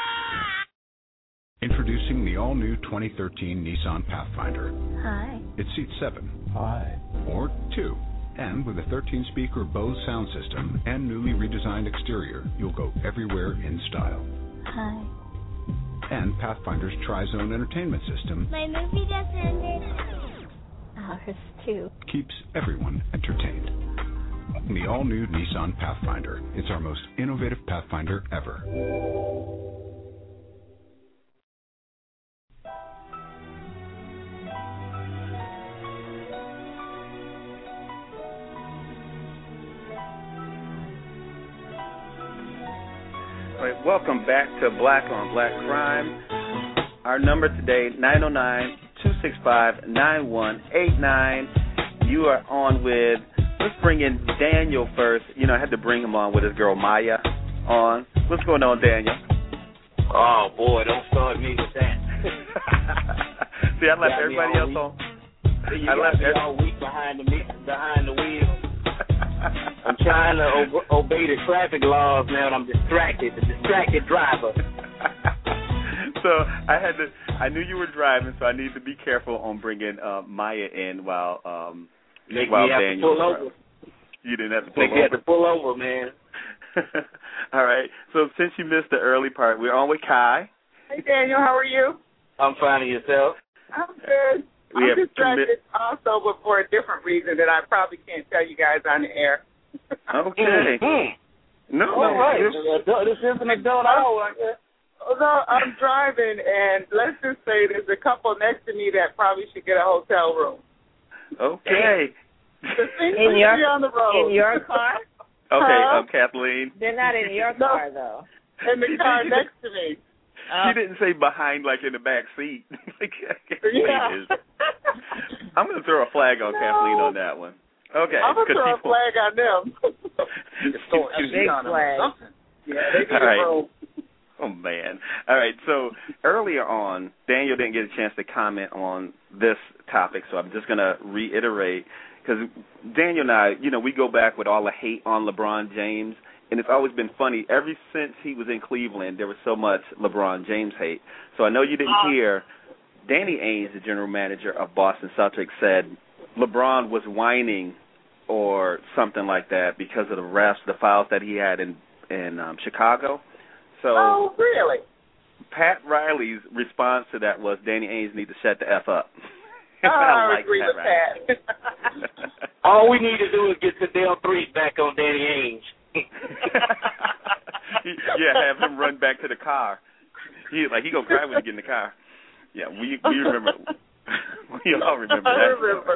Introducing the all-new twenty thirteen Nissan Pathfinder. Hi. It seats seven. Hi. Or two. And with a thirteen-speaker Bose sound system and newly redesigned exterior, you'll go everywhere in style. Hi. And Pathfinder's Tri-Zone entertainment system. My movie just ended. Ours, too. Keeps everyone entertained. The all-new Nissan Pathfinder. It's our most innovative Pathfinder ever. All right, welcome back to Black on Black Crime. Our number today, nine oh nine, two six five, nine one eight nine. You are on with, let's bring in Daniel first. You know, I had to bring him on with his girl Maya on. What's going on, Daniel? Oh, boy, don't start me with that. See, I left Got everybody else on. You I left me every- all week behind the, behind the wheel. I'm trying to ob- obey the traffic laws now, and I'm distracted, the distracted driver. So I had to. I knew you were driving, so I needed to be careful on bringing uh, Maya in while um, Make while me have Daniel to pull was over. driving. You didn't have to pull Make over. me have to pull over, man. All right. So since you missed the early part, we're on with Kai. Hey, Daniel, how are you? I'm finding yourself. I'm good. We I'm have distracted also, but for a different reason that I probably can't tell you guys on the air. Okay. Mm-hmm. No, All right. it's- This is an adult hour. Although I'm driving, and let's just say there's a couple next to me that probably should get a hotel room. Okay. The things In we your- see on the road. In your car? Okay, Huh? um, Kathleen. They're not in your No. car, though. In the car next to me. Oh. She didn't say behind, like in the back seat. Like, Kathleen Yeah. is. I'm going to throw a flag on No. Kathleen on that one. Okay. I'm going to 'cause throw a people- flag on them. A big flag. Yeah, they need All right. to roll. Oh, man. All right, so earlier on, Daniel didn't get a chance to comment on this topic, so I'm just going to reiterate, because Daniel and I, you know, we go back with all the hate on LeBron James, and it's always been funny. Ever since he was in Cleveland, there was so much LeBron James hate. So I know you didn't hear, Danny Ainge, the general manager of Boston Celtics, said LeBron was whining or something like that because of the refs, the fouls that he had in, in um, Chicago. So Oh, really? Pat Riley's response to that was Danny Ainge needs to shut the F up. Oh, I, I like agree Pat with Riley. that. All we need to do is get Cadell three back on Danny Ainge. Yeah, have him run back to the car. He like he gonna cry when he get in the car. Yeah, we we remember. We all remember I that. remember.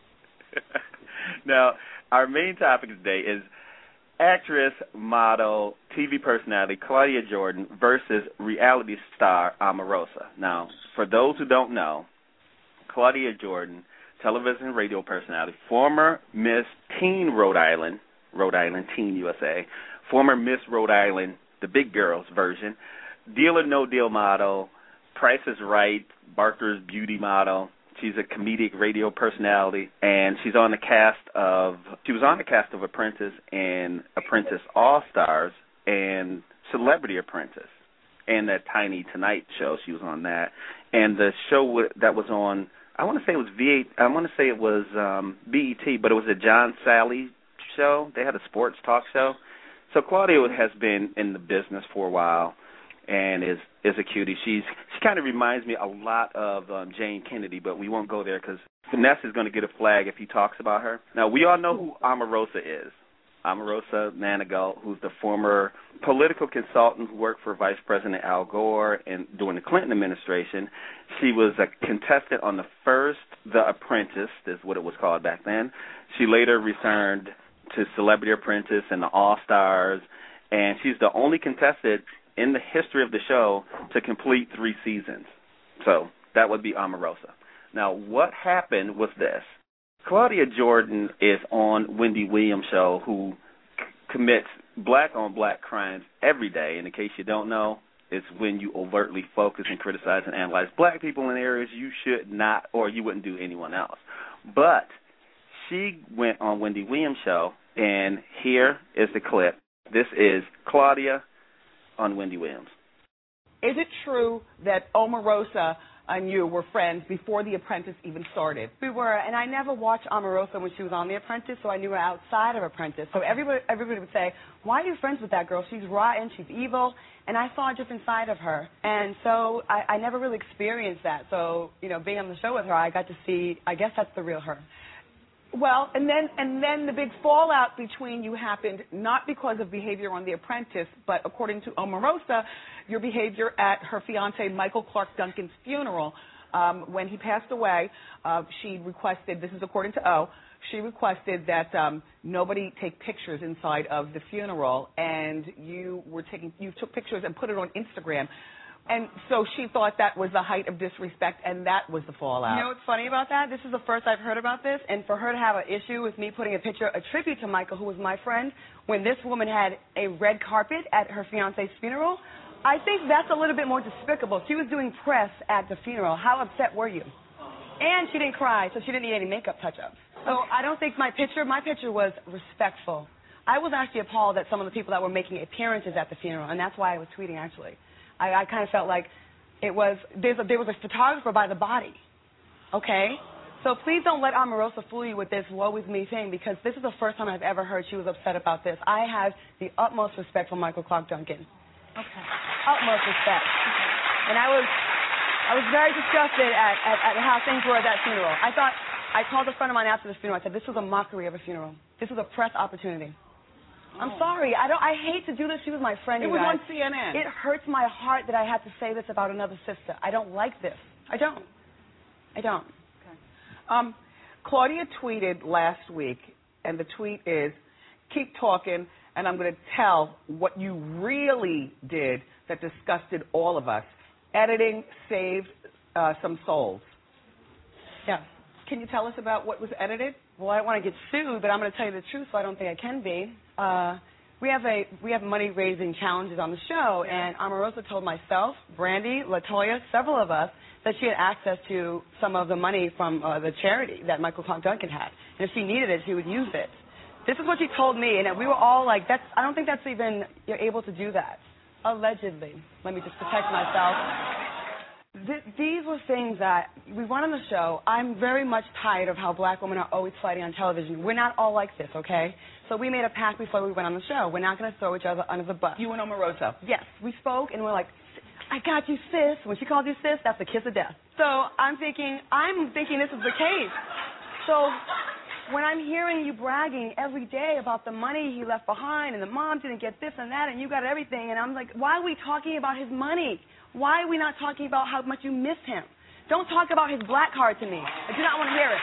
Now, our main topic today is actress, model, T V personality Claudia Jordan versus reality star Omarosa. Now, for those who don't know, Claudia Jordan, television and radio personality, former Miss Teen Rhode Island, Rhode Island Teen U S A, former Miss Rhode Island, the big girls version, Deal or No Deal model, Price is Right, Barker's Beauty model. She's a comedic radio personality, and she's on the cast of, she was on the cast of Apprentice and Apprentice All-Stars and Celebrity Apprentice and that Tiny Tonight show. She was on that. And the show that was on, I want to say it was V eight, I want to say it was um, B E T, but it was a John Sally show. They had a sports talk show. So Claudia has been in the business for a while and is is a cutie. She's she kind of reminds me a lot of um, Jane Kennedy, but we won't go there because Vanessa is going to get a flag if he talks about her. Now, we all know who Omarosa is. Omarosa Manigault, who's the former political consultant who worked for Vice President Al Gore and during the Clinton administration. She was a contestant on the first The Apprentice, is what it was called back then. She later returned to Celebrity Apprentice and the All-Stars, and she's the only contestant in the history of the show to complete three seasons. So that would be Omarosa. Now, what happened was this. Claudia Jordan is on Wendy Williams' show, who c- commits black-on-black crimes every day. And in case you don't know, it's when you overtly focus and criticize and analyze black people in areas you should not or you wouldn't do anyone else. But she went on Wendy Williams' show, and here is the clip. This is Claudia on Wendy Williams. Is it true that Omarosa and you were friends before The Apprentice even started. We were, and I never watched Omarosa when she was on The Apprentice, so I knew her outside of Apprentice. So everybody, everybody would say, why are you friends with that girl? She's rotten, she's evil, and I saw a different side of her. And so I, I never really experienced that. So, you know, being on the show with her, I got to see, I guess that's the real her. Well, and then and then the big fallout between you happened not because of behavior on The Apprentice, but according to Omarosa, your behavior at her fiancé Michael Clark Duncan's funeral. Um, when he passed away, uh, she requested, this is according to O, she requested that um, nobody take pictures inside of the funeral, and you were taking, you took pictures and put it on Instagram. And so she thought that was the height of disrespect, and that was the fallout. You know what's funny about that? This is the first I've heard about this, and for her to have an issue with me putting a picture, a tribute to Michael, who was my friend, when this woman had a red carpet at her fiancé's funeral, I think that's a little bit more despicable. She was doing press at the funeral. How upset were you? And she didn't cry, so she didn't need any makeup touch-ups. So I don't think my picture, my picture was respectful. I was actually appalled at some of the people that were making appearances at the funeral, and that's why I was tweeting, actually. I, I kind of felt like it was, there's a, there was a photographer by the body, okay? So please don't let Omarosa fool you with this woe is me thing, because this is the first time I've ever heard she was upset about this. I have the utmost respect for Michael Clark Duncan. Okay. Utmost respect. And I was I was very disgusted at, at, at how things were at that funeral. I thought, I called a friend of mine after the funeral. I said, this was a mockery of a funeral. This was a press opportunity. I'm sorry. I don't. I hate to do this. She was my friend. It was on C N N. It hurts my heart that I had to say this about another sister. I don't like this. I don't. I don't. Okay. Um, Claudia tweeted last week, and the tweet is, keep talking, and I'm going to tell what you really did that disgusted all of us. Editing saved uh, some souls. Yeah. Can you tell us about what was edited? Well, I don't want to get sued, but I'm going to tell you the truth, so I don't think I can be. Uh, we have a we have money-raising challenges on the show, and Omarosa told myself, Brandy, LaToya, several of us, that she had access to some of the money from uh, the charity that Michael Clark Duncan had. And if she needed it, she would use it. This is what she told me, and we were all like, "That's I don't think that's even, you're able to do that." Allegedly. Let me just protect myself. Th- these were things that we went on the show. I'm very much tired of how black women are always fighting on television. We're not all like this, okay? So we made a pact before we went on the show. We're not going to throw each other under the bus. You and Omarosa? Yes. We spoke, and we're like, I got you, sis. When she called you sis, that's the kiss of death. So I'm thinking, I'm thinking this is the case. So when I'm hearing you bragging every day about the money he left behind, and the mom didn't get this and that, and you got everything, and I'm like, why are we talking about his money? Why are we not talking about how much you miss him? Don't talk about his black card to me. I do not want to hear it.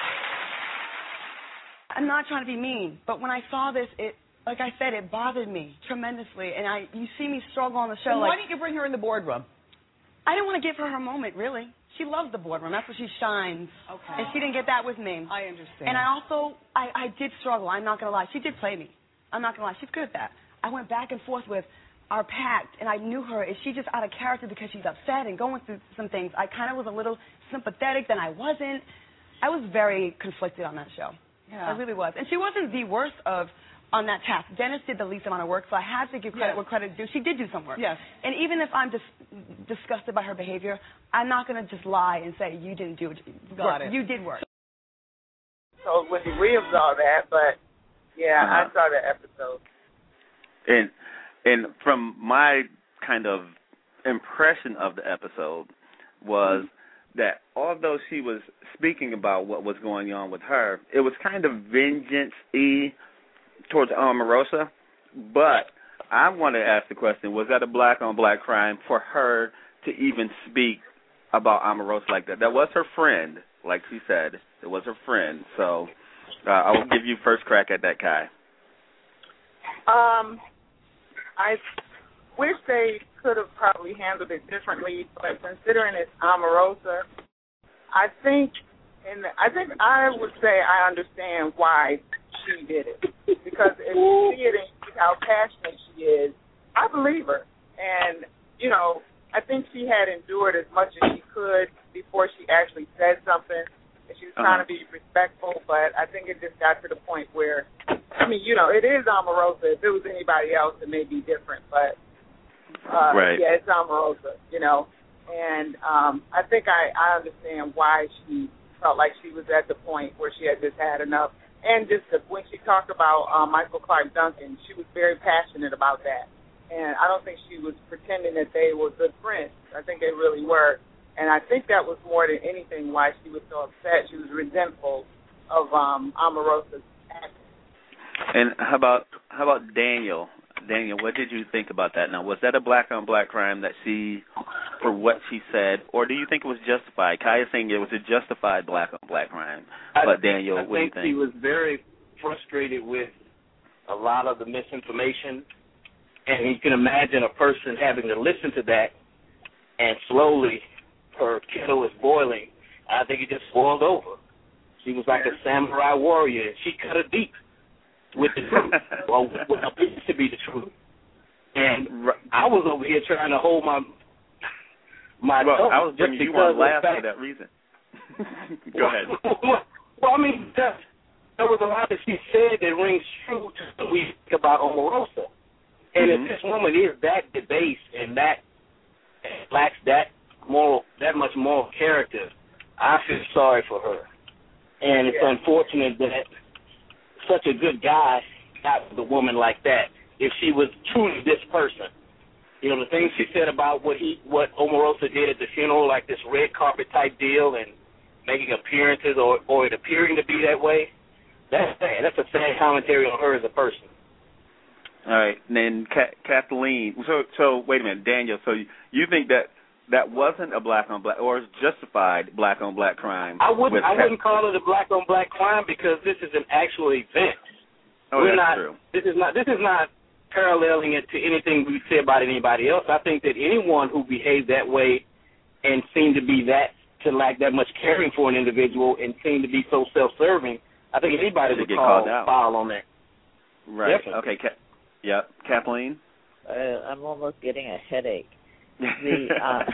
I'm not trying to be mean, but when I saw this, it, like I said, it bothered me tremendously. And I, you see me struggle on the show. And like, why didn't you bring her in the boardroom? I didn't want to give her her moment, really. She loves the boardroom. That's where she shines. Okay. And she didn't get that with me. I understand. And I also, I, I did struggle. I'm not going to lie. She did play me. I'm not going to lie. She's good at that. I went back and forth with our pact, and I knew her. Is she just out of character because she's upset and going through some things? I kind of was a little sympathetic, then I wasn't. I was very conflicted on that show. Yeah. I really was. And she wasn't the worst of on that task. Dennis did the least amount of work, so I had to give credit yes. where credit is due. She did do some work. Yes. And even if I'm dis- disgusted by her behavior, I'm not going to just lie and say you didn't do it. Got work. it. You did work. So Wendy Williams saw that, but yeah, Uh-huh. I saw that episode. And and from my kind of impression of the episode was mm-hmm. that although she was speaking about what was going on with her, it was kind of vengeance-y towards Omarosa. But I want to ask the question, was that a black-on-black crime for her to even speak about Omarosa like that? That was her friend, like she said. It was her friend. So uh, I will give you first crack at that, Kai. Um, I wish they could have probably handled it differently, but considering it's Omarosa, I think, and I think I would say I understand why she did it, because if you see it and see how passionate she is, I believe her. And you know, I think she had endured as much as she could before she actually said something. And she was trying uh-huh. to be respectful, but I think it just got to the point where, I mean, you know, it is Omarosa. If it was anybody else, it may be different, but uh, right. yeah, it's Omarosa, you know. And um, I think I, I understand why she felt like she was at the point where she had just had enough. And just the, when she talked about uh, Michael Clark Duncan, she was very passionate about that. And I don't think she was pretending that they were good friends. I think they really were. And I think that was more than anything why she was so upset. She was resentful of um, Omarosa's acting. And how about how about Daniel? Daniel, what did you think about that? Now, was that a black-on-black crime that she, for what she said, or do you think it was justified? Kaya's saying it was a justified black-on-black crime. I But think, Daniel, I what do you think think? she was very frustrated with a lot of the misinformation, and you can imagine a person having to listen to that, and slowly her kettle is boiling. I think it just boiled over. She was like a samurai warrior, and she cut her deep with the truth, or what appears to be the truth. And I was over here trying to hold my my well, tongue I was bringing just you on because last of for that reason. Go ahead. Well, I mean, that, there was a lot that she said that rings true to what we think about Omarosa. And Mm-hmm. if this woman is that debased and that lacks that moral, that much moral character, I feel sorry for her. And it's Yeah. unfortunate that such a good guy got with a woman like that. If she was truly this person, you know, the things she said about what he, what Omarosa did at the funeral, like this red carpet type deal and making appearances or, or it appearing to be that way, that's sad. That's a sad commentary on her as a person. All right, and then Ka- Kathleen. So, so wait a minute, Daniel. So you think that that wasn't a black-on-black or is justified black-on-black crime? I wouldn't. I Ka- wouldn't call it a black-on-black crime because this is an actual event. Oh, We're that's not, true. This is not. This is not paralleling it to anything we say about anybody else. I think that anyone who behaved that way and seemed to be that to lack that much caring for an individual and seemed to be so self-serving, I think anybody Should would get call called out. foul on that. Right. Definitely. Okay. Ka- yep. Kathleen. Uh, I'm almost getting a headache. The, uh,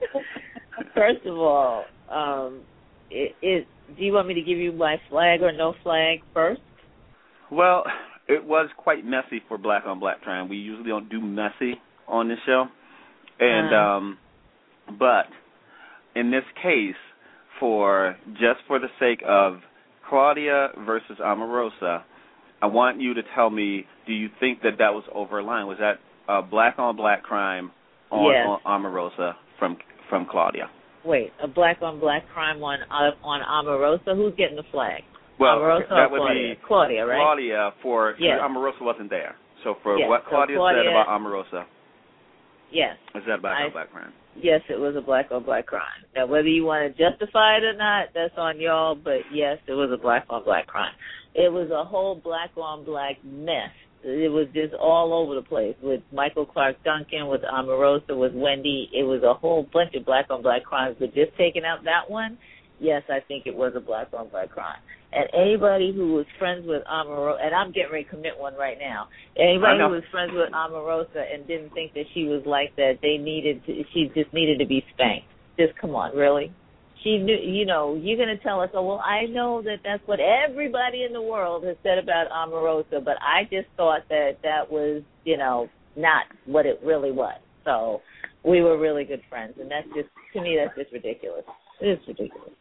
first of all, um, it, it, do you want me to give you my flag or no flag first? Well, it was quite messy for black-on-black crime. We usually don't do messy on this show, and Uh-huh. um, but in this case, for just for the sake of Claudia versus Omarosa, I want you to tell me: do you think that that was over a line? Was that a black-on-black crime on, Yes. on Omarosa from from Claudia? Wait, a black-on-black crime on uh, on Omarosa? Who's getting the flag? Well, Omarosa that or would Claudia? be Claudia, right? Claudia for Yes. Omarosa wasn't there. So for Yes, what so Claudia, Claudia- said about Omarosa, Yes. is that black I- on black crime? Yes, it was a black-on-black crime. Now, whether you want to justify it or not, that's on y'all, but yes, it was a black-on-black crime. It was a whole black-on-black mess. It was just all over the place with Michael Clark Duncan, with Omarosa, with Wendy. It was a whole bunch of black-on-black crimes, but just taking out that one, yes, I think it was a black-on-black crime. And anybody who was friends with Omarosa, and I'm getting ready to commit one right now, anybody who was friends with Omarosa and didn't think that she was like that, they needed to, she just needed to be spanked. Just come on, really? She knew, you know, you're going to tell us, oh, well, I know that that's what everybody in the world has said about Omarosa, but I just thought that that was, you know, not what it really was. So we were really good friends, and that's just, to me, that's just ridiculous. It's ridiculous.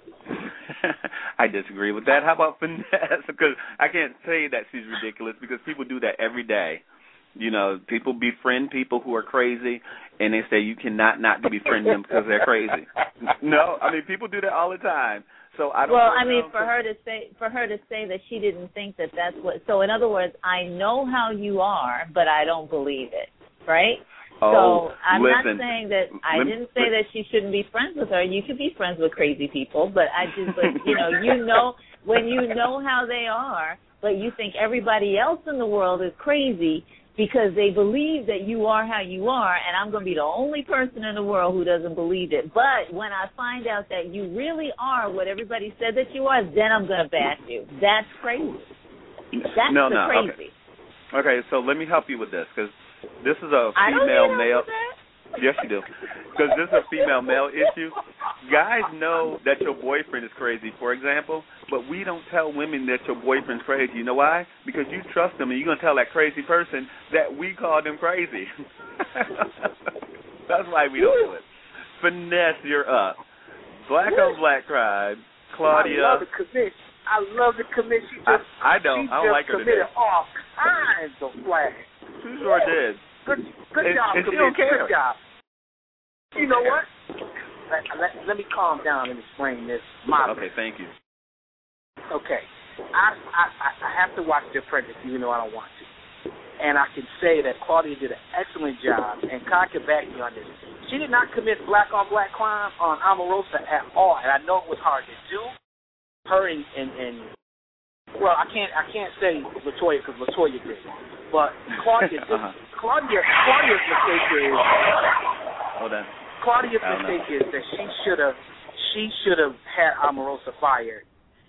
I disagree with that. How about Finesse? Because I can't say that she's ridiculous because people do that every day. You know, people befriend people who are crazy, and they say you cannot not befriend them because they're crazy. No, I mean, people do that all the time. So I don't Well, know, I mean, for her to say for her to say that she didn't think that that's what. So in other words, I know how you are, but I don't believe it, right? Oh, so I'm listen, not saying that I let- didn't say that she shouldn't be friends with her. You could be friends with crazy people, but I just, but you know, you know when you know how they are, but you think everybody else in the world is crazy because they believe that you are how you are, and I'm going to be the only person in the world who doesn't believe it. But when I find out that you really are what everybody said that you are, then I'm going to bash you. That's crazy. That's no, the no, crazy. Okay. okay, so let me help you with this because this is a I don't female need help male. with that. Yes, you do. Because this is a female-male issue. Guys know that your boyfriend is crazy, for example, but we don't tell women that your boyfriend's crazy. You know why? Because you trust them, and you're going to tell that crazy person that we call them crazy. That's why we don't do it. finesse your up. Black on Black Crime, Claudia. I love the commish. I love the commish. She just, I, I don't. She I don't just like her committed today. all kinds of flags. She sure did. Good, good and, job, and she commish. don't care. Good job. You know what? Let, let, let me calm down and explain this. My okay, thank you. Okay. I, I I have to watch The Apprentice even though I don't want to. And I can say that Claudia did an excellent job, and Kai can back me on this. She did not commit black-on-black crime on Omarosa at all, and I know it was hard to do. Her and, and, and well, I can't I can't say Latoya because Latoya did, but Claudia did. uh-huh. Claudia Claudia's mistake is Hold on. Claudia's mistake know. is that she should have she should have had Omarosa fired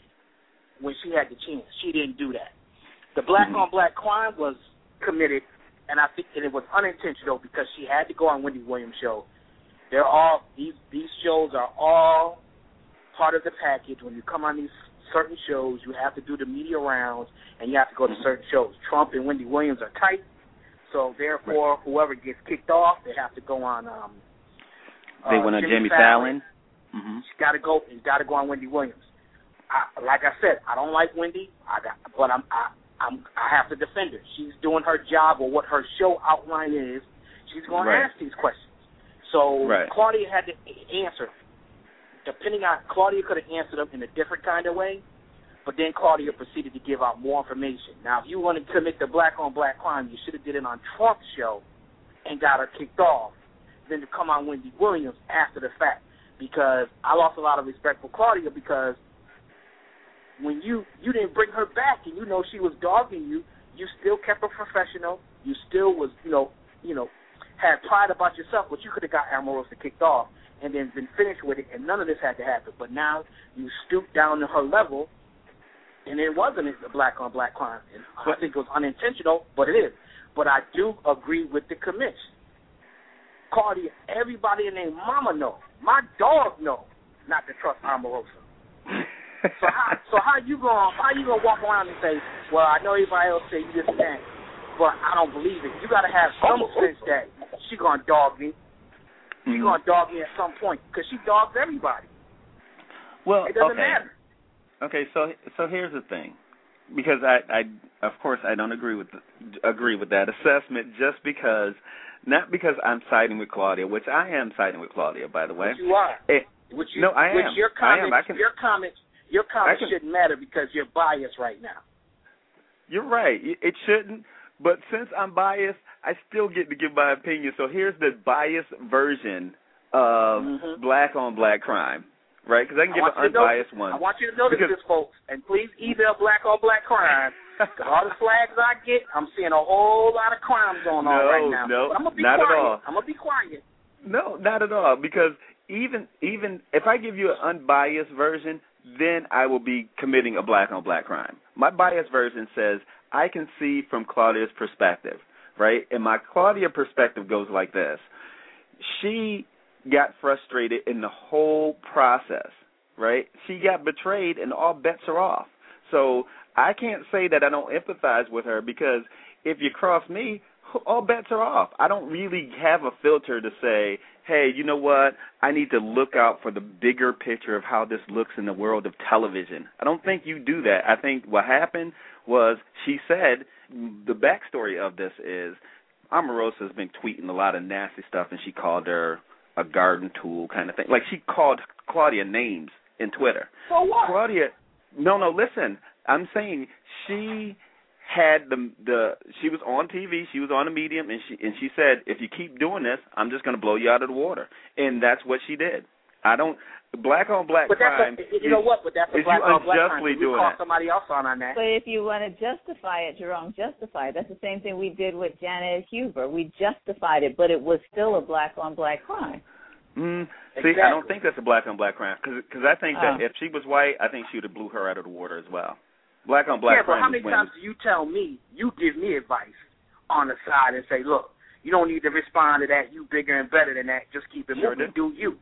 when she had the chance. She didn't do that. The black-on-black crime was committed, and I think and it was unintentional because she had to go on Wendy Williams' show. They're all these these shows are all part of the package. When you come on these certain shows, you have to do the media rounds, and you have to go to certain shows. Trump and Wendy Williams are tight, so therefore, whoever gets kicked off, they have to go on. Um, they uh, went on Jimmy, Jimmy Fallon. Fallon. Mm-hmm. She's got to go. He's got to go on Wendy Williams. I, like I said, I don't like Wendy, I got, but I'm I, I'm I have to defend her. She's doing her job, or what her show outline is. She's going right. to ask these questions. So right. Claudia had to answer. Depending on Claudia could have answered them in a different kind of way, but then Claudia proceeded to give out more information. Now, if you want to commit the black-on-black crime, you should have did it on Trump's show and got her kicked off, than to come on Wendy Williams after the fact. Because I lost a lot of respect for Claudia because when you you didn't bring her back and you know she was dogging you, you still kept her professional. You still was you know you know had pride about yourself, but you could have got Omarosa kicked off and then been finished with it, and none of this had to happen. But now you stooped down to her level, and it wasn't a black-on-black crime. And I think it was unintentional, but it is. But I do agree with the commission. Claudia, everybody in their mama know. My dog know not to trust Omarosa. so how so how you gonna how you gonna walk around and say, well, I know everybody else say you this and that, but I don't believe it. You gotta have some sense that she gonna dog me. She mm-hmm. gonna dog me at some point because she dogs everybody. Well, it doesn't okay. matter. Okay, so so here's the thing, because I, I of course I don't agree with the, agree with that assessment just because. Not because I'm siding with Claudia, which I am siding with Claudia, by the way. Which you are. It, which you, no, I am. Which your comments, I am. I can, your comments, your comments can, shouldn't matter because you're biased right now. You're right. It shouldn't. But since I'm biased, I still get to give my opinion. So here's the biased version of mm-hmm. black on black crime, right? Because I can give I an unbiased notice, one. I want you to notice because, this, folks, and please email black on black crime. Because all the flags I get, I'm seeing a whole lot of crimes going no, on right now. No, but I'm gonna be not quiet. at all. I'm gonna be quiet. No, not at all. Because even even if I give you an unbiased version, then I will be committing a black on black crime. My biased version says I can see from Claudia's perspective, right? And my Claudia perspective goes like this: she got frustrated in the whole process, right? She got betrayed, and all bets are off. So I can't say that I don't empathize with her because if you cross me, all bets are off. I don't really have a filter to say, hey, you know what, I need to look out for the bigger picture of how this looks in the world of television. I don't think you do that. I think what happened was she said, the backstory of this is Omarosa's been tweeting a lot of nasty stuff, and she called her a garden tool kind of thing. Like she called Claudia names in Twitter. So what? Claudia, no, no, listen. I'm saying she had the the she was on T V, she was on a medium, and she and she said, if you keep doing this, I'm just going to blow you out of the water, and that's what she did. I don't black on black but crime. That's a, you is, know what? But that's a black on black crime. We doing call that. somebody else on on that. But if you want to justify it, Jerome, justify it. That's the same thing we did with Janet Huber. We justified it, but it was still a black on black crime. Mm, exactly. See, I don't think that's a black on black crime because I think that oh. if she was white, I think she would have blew her out of the water as well. Black on black yeah, crime. Yeah, but how many when, times do you tell me, you give me advice on the side and say, look, you don't need to respond to that. You bigger and better than that. Just keep it sure moving. Do. do you?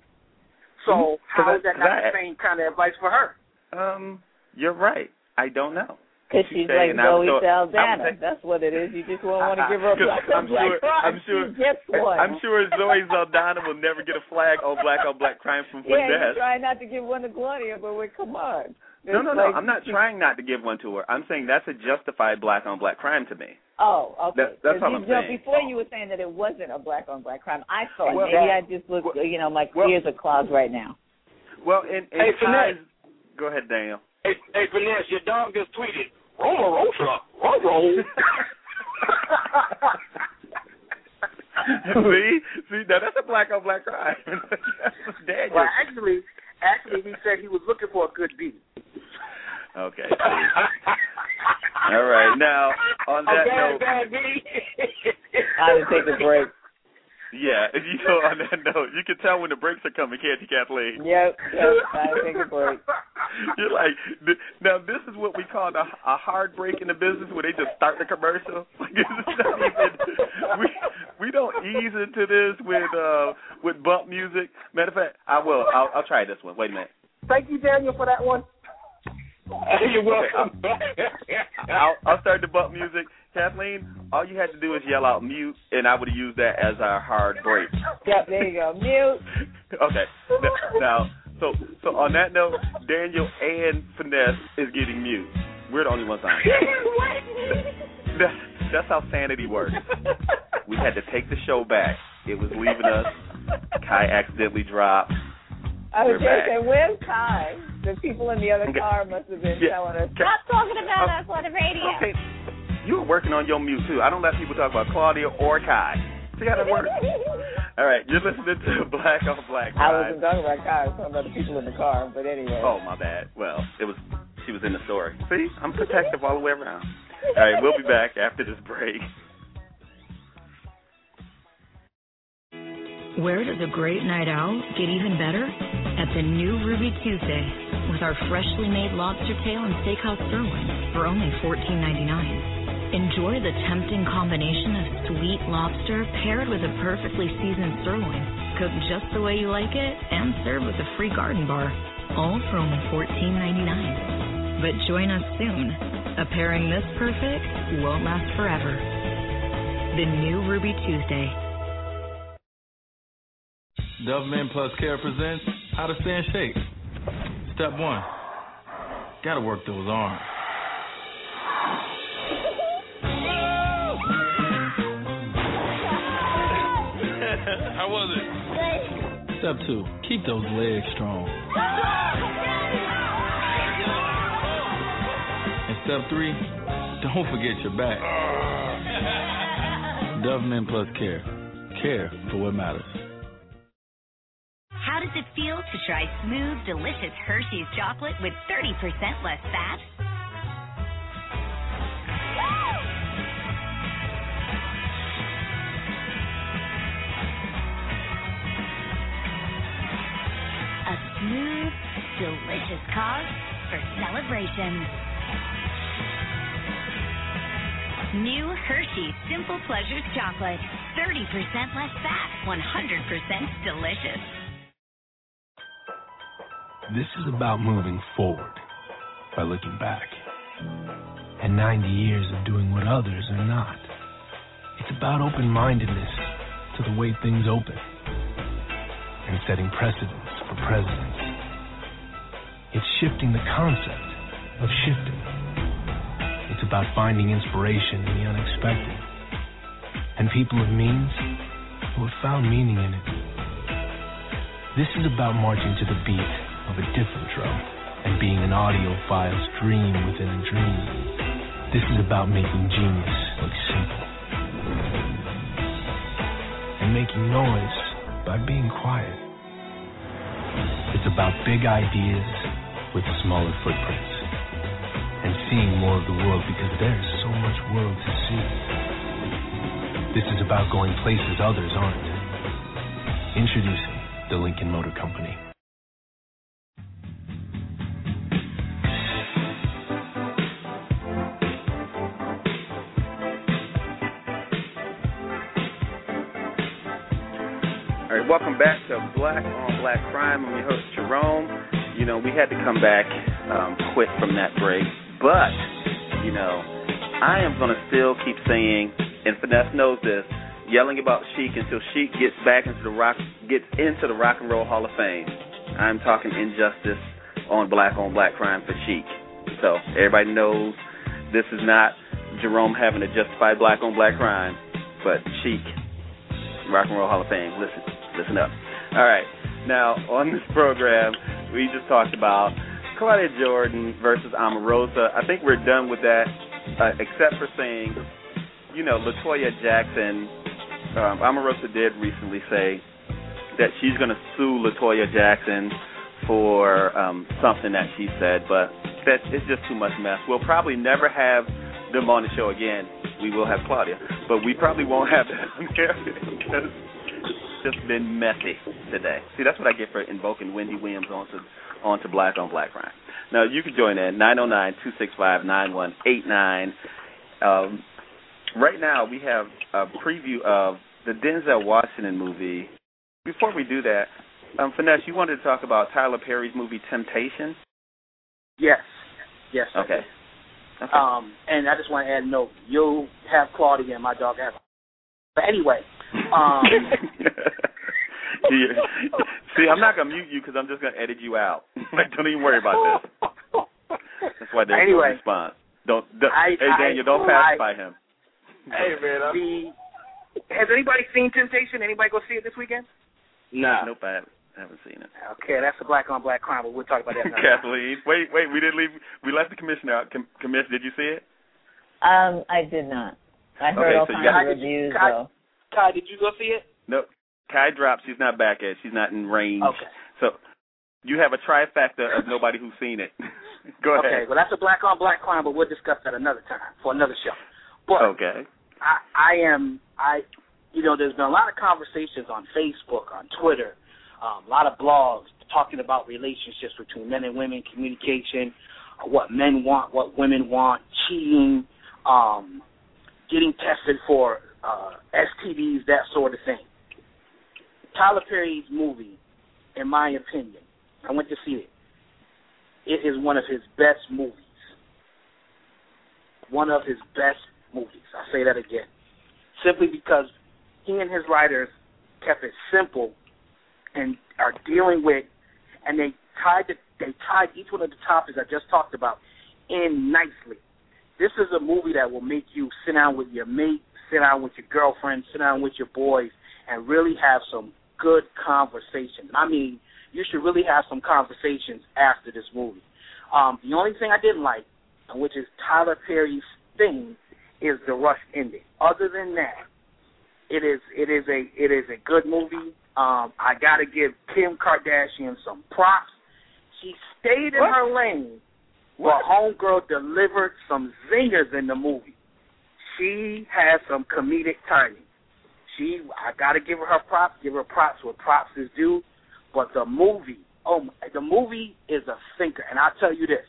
So mm-hmm. how I, is that not I, the same kind of advice for her? Um, you're right. I don't know Because she's saying, like Zoe so, Saldana. Saying, that's what it is. You just won't want to give her a black on black crime. I'm sure, she gets one. I'm sure Zoe Saldana will never get a flag on black on black crime from yeah, Finesse. Yeah, trying not to give one to Claudia, but wait, come on. It's no, no, no. Like, I'm not trying not to give one to her. I'm saying that's a justified black on black crime to me. Oh, okay. That, that's what you, I'm saying. Before you were saying that it wasn't a black on black crime, I thought well, maybe well, I just looked, well, you know, my well, ears are clogged right now. Well, in, in hey, ties, go ahead, Daniel. Hey, hey, Finesse, your dog just tweeted, Rosa, Rosa, see, see, now that's a black on black crime. Daniel. Well, actually, actually, he said he was looking for a good beat. Okay. All right. Now, on that bad, note, bad I would take a break. Yeah, you know, on that note, you can tell when the breaks are coming, can't you, Kathleen? Yep, yep, I take a break. You're like, now this is what we call a, a hard break in the business, where they just start the commercial. Like, this is not even, we we don't ease into this with uh with bump music. Matter of fact, I will. I'll, I'll try this one. Wait a minute. Thank you, Daniel, for that one. You're welcome. I'll, I'll start the bump music. Kathleen, all you had to do is yell out mute, and I would have used that as our hard break. Yep, there you go. Mute. Okay. Now, so so on that note, Daniel and Finesse is getting mute. We're the only ones on. That, that's how sanity works. We had to take the show back. It was leaving us. Kai accidentally dropped. I was We're just back. saying, where's Kai? The people in the other Okay. car must have been Yeah. telling us, Okay. stop talking about Okay. us on the radio. Okay. You were working on your mute, too. I don't let people talk about Claudia or Kai. See how that works? All right, you're listening to Black on Black Crime. I wasn't talking about Kai. I was talking about the people in the car, but anyway. Oh, my bad. Well, it was she was in the story. See, I'm protective all the way around. All right, we'll be back after this break. Where does a great night out get even better? At the new Ruby Tuesday, with our freshly made lobster tail and steakhouse sirloin for only fourteen ninety-nine. Enjoy the tempting combination of sweet lobster paired with a perfectly seasoned sirloin, cooked just the way you like it, and served with a free garden bar, all for only fourteen ninety-nine. But join us soon. A pairing this perfect won't last forever. The new Ruby Tuesday. Dove Men Plus Care presents How to Stay in Shape. Step one, gotta work those arms. How was it? Step two, keep those legs strong. And step three, don't forget your back. Dove Men Plus Care. Care for what matters. How does it feel to try smooth, delicious Hershey's chocolate with thirty percent less fat? A smooth, delicious cause for celebration. New Hershey's Simple Pleasures chocolate. thirty percent less fat, one hundred percent delicious. This is about moving forward by looking back. And ninety years of doing what others are not. It's about open-mindedness to the way things open and setting precedents for presidents. It's shifting the concept of shifting. It's about finding inspiration in the unexpected and people of means who have found meaning in it. This is about marching to the beat of a different drum and being an audiophile's dream within a dream. This is about making genius look simple and making noise by being quiet. It's about big ideas with smaller footprints and seeing more of the world because there's so much world to see. This is about going places others aren't. Introducing the Lincoln Motor Company. All right, welcome back to Black on Black Crime. I'm your host, Jerome. You know, we had to come back um, quick from that break, but you know, I am going to still keep saying, and Finesse knows this, yelling about Chic until Chic gets back into the rock, gets into the Rock and Roll Hall of Fame. I'm talking injustice on black on black crime for Chic. So everybody knows this is not Jerome having to justify black on black crime, but Chic, Rock and Roll Hall of Fame. Listen, listen up. All right, now on this program, we just talked about Claudia Jordan versus Omarosa. I think we're done with that, uh, except for saying, you know, LaToya Jackson. Um, Omarosa did recently say that she's going to sue LaToya Jackson for um, something that she said, but that it's just too much mess. We'll probably never have them on the show again. We will have Claudia, but we probably won't have that on there because it's just been messy today. See, that's what I get for invoking Wendy Williams onto onto Black on Black Crime. Now, you can join in, nine oh nine, two six five, nine one eight nine. Um, right now, we have a preview of the Denzel Washington movie. Before we do that, um, Finesse, you wanted to talk about Tyler Perry's movie Temptation? Yes. Yes. Okay. okay. Um, and I just want to add a note. You'll have Claudia and my dog have. But anyway. Um, See, I'm not going to mute you because I'm just going to edit you out. Like, don't even worry about this. That's why there's anyway, no response. Don't, don't I, hey, Daniel, don't pacify him. Hey, man. The, has anybody seen Temptation? Anybody go see it this weekend? No. Nope, I haven't. I haven't seen it. Okay, that's a black on black crime, but we'll talk about that another Kathleen, wait, wait, we didn't leave. We left the commissioner out. Com- Commissioner, did you see it? Um, I did not. I heard okay, all so kinds got, of reviews, Kai, though. Kai, did you go see it? No. Kai dropped. She's not back yet. She's not in range. Okay. So you have a trifecta of nobody who's seen it. Go ahead. Okay, well, that's a black on black crime, but we'll discuss that another time for another show. But okay. I, I am, I, you know, there's been a lot of conversations on Facebook, on Twitter, um, a lot of blogs talking about relationships between men and women, communication, uh, what men want, what women want, cheating, um, getting tested for uh, S T Ds, that sort of thing. Tyler Perry's movie, in my opinion, I went to see it. It is one of his best movies. One of his best movies. I say that again. Simply because he and his writers kept it simple and are dealing with, and they tied the, they tied each one of the topics I just talked about in nicely. This is a movie that will make you sit down with your mate, sit down with your girlfriend, sit down with your boys, and really have some good conversations. I mean, you should really have some conversations after this movie. Um, the only thing I didn't like, which is Tyler Perry's thing, is the rush ending. Other than that, it is it is a it is a good movie. Um, I got to give Kim Kardashian some props. She stayed in what? her lane, but homegirl delivered some zingers in the movie. She has some comedic timing. She, I got to give her her props. Give her props where props is due. But the movie, oh, the movie is a thinker, and I'll tell you this.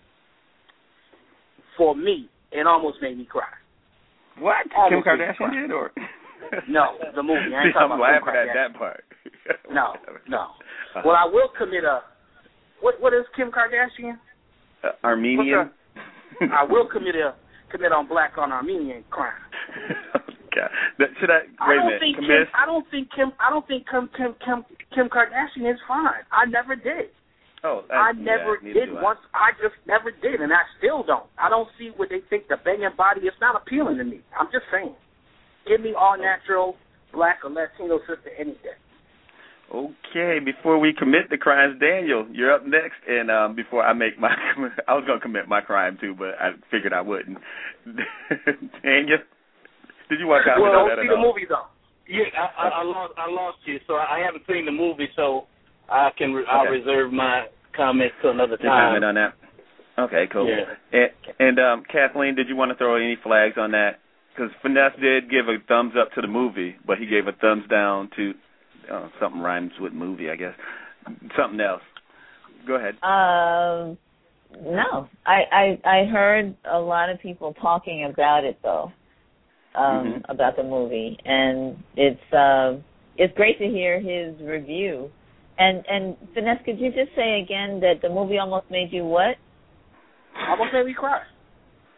For me, it almost made me cry. What? Almost Kim Kardashian did, or? No, the movie. I ain't See, talking I'm about laughing Kim at that part. No, no. Uh-huh. Well, I will commit a. What what is Kim Kardashian? Uh, Armenian. I will commit a commit on black on Armenian crime. God. Should I? Wait I don't a minute. think Kim, I don't think Kim. I don't think Kim Kim Kim, Kim Kardashian is fine. I never did. Oh, I, I never yeah, did do I. once. I just never did, and I still don't. I don't see what they think the banging body is not appealing to me. I'm just saying. Give me all natural black or Latino sister any day. Okay, before we commit the crimes, Daniel, you're up next. And um, before I make my, I was going to commit my crime too, but I figured I wouldn't. Daniel, did you watch out? Well, don't that see the all? movie though. Yeah, I, I, I lost. I lost you, so I haven't seen the movie, so I can. Re- I'll Okay. reserve my comments till another Your time. comment on that? Okay, cool. Yeah. And, and um, Kathleen, did you want to throw any flags on that? Because Finesse did give a thumbs up to the movie, but he gave a thumbs down to uh, something rhymes with movie, I guess. Something else. Go ahead. Um, no, I, I I heard a lot of people talking about it though, um, Mm-hmm. about the movie, and it's uh, it's great to hear his review. And and Finesse, could you just say again that the movie almost made you what? Almost made me cry.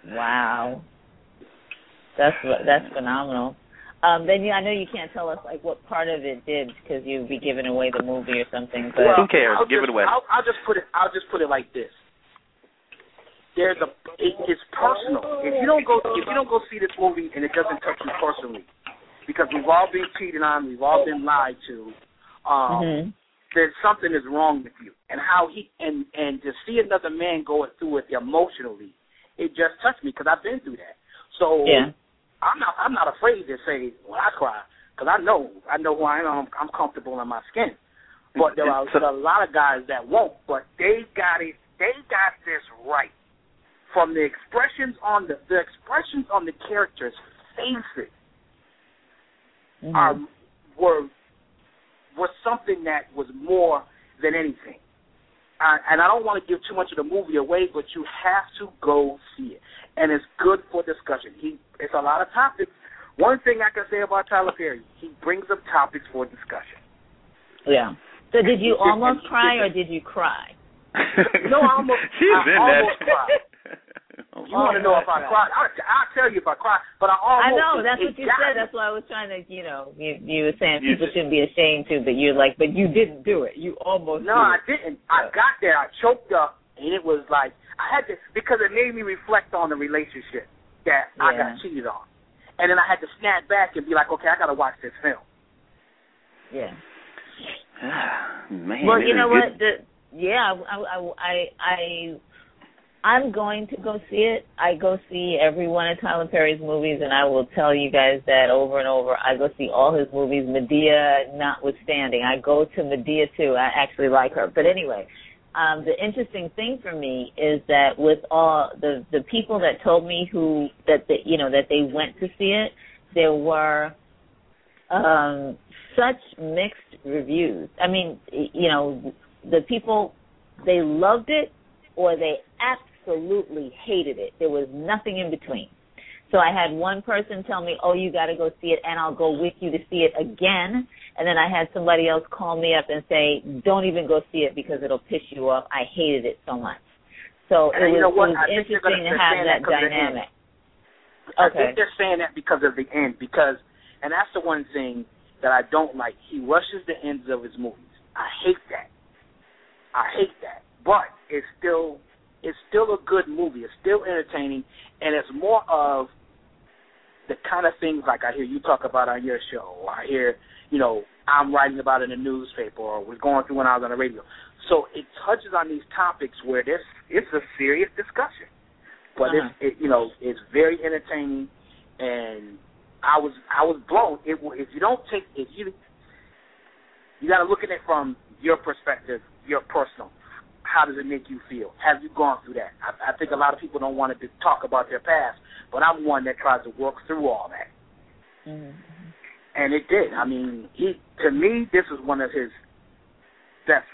Wow. That's that's phenomenal. Um, then you, I know you can't tell us like what part of it did because you'd be giving away the movie or something. But well, who cares? I'll Give just, it away. I'll, I'll just put it. I'll just put it like this. There's a. It, it's personal. If you don't go, if you don't go see this movie and it doesn't touch you personally, because we've all been cheated on, we've all been lied to. Um, mm-hmm. There's something is wrong with you, and how he and and to see another man going through it emotionally, it just touched me because I've been through that. So yeah. I'm not I'm not afraid to say when I cry because I know I know who I am. I'm, I'm comfortable in my skin. But there are, there are a lot of guys that won't. But they got it. They got this right. From the expressions on the the expressions on the characters' faces mm-hmm. are were was something that was more than anything. Uh, and I don't want to give too much of the movie away, but you have to go see it. And it's good for discussion. He it's a lot of topics. One thing I can say about Tyler Perry, he brings up topics for discussion. Yeah. So did you He almost did, cry he or did you cry? No, I almost, She's I in almost that. cried. You want to know if I cried? I'll, I'll tell you if I cried, but I almost. I know, that's it, what you it said. me. That's why I was trying to, you know, you, you were saying You people just, shouldn't be ashamed to, but you're like, but you didn't do it. You almost No, did I it. didn't. I got there. I choked up, and it was like, I had to, because it made me reflect on the relationship that Yeah. I got cheated on. And then I had to snap back and be like, okay, I got to watch this film. Yeah. Man, Well, you know good. what? The, yeah, I, I, I, I, I'm going to go see it. I go see every one of Tyler Perry's movies, and I will tell you guys that over and over. I go see all his movies, Medea notwithstanding. I go to Medea too. I actually like her. But anyway, um, the interesting thing for me is that with all the the people that told me who that they, you know that they went to see it, there were um, such mixed reviews. I mean, you know, the people, they loved it or they absolutely hated it. There was nothing in between. So I had one person tell me, oh, you got to go see it, and I'll go with you to see it again. And then I had somebody else call me up and say, don't even go see it because it'll piss you off. I hated it so much. So it And was, you know what? it was I think they're interesting gonna- to have they're that saying that 'cause of the dynamic. I Okay. think they're saying that because of the end, because, and that's the one thing that I don't like. He rushes the ends of his movies. I hate that. I hate that. But it's still, it's still a good movie. It's still entertaining, and it's more of the kind of things like I hear you talk about on your show, or I hear, you know, I'm writing about in the newspaper, or was going through when I was on the radio. So it touches on these topics where this it's a serious discussion, but Uh-huh. it's it, you know it's very entertaining, and I was I was blown. It if you don't take if you you got to look at it from your perspective, your personal. How does it make you feel? Have you gone through that? I, I think a lot of people don't want to talk about their past, but I'm one that tries to work through all that. Mm-hmm. And it did. I mean, he to me, this is one of his best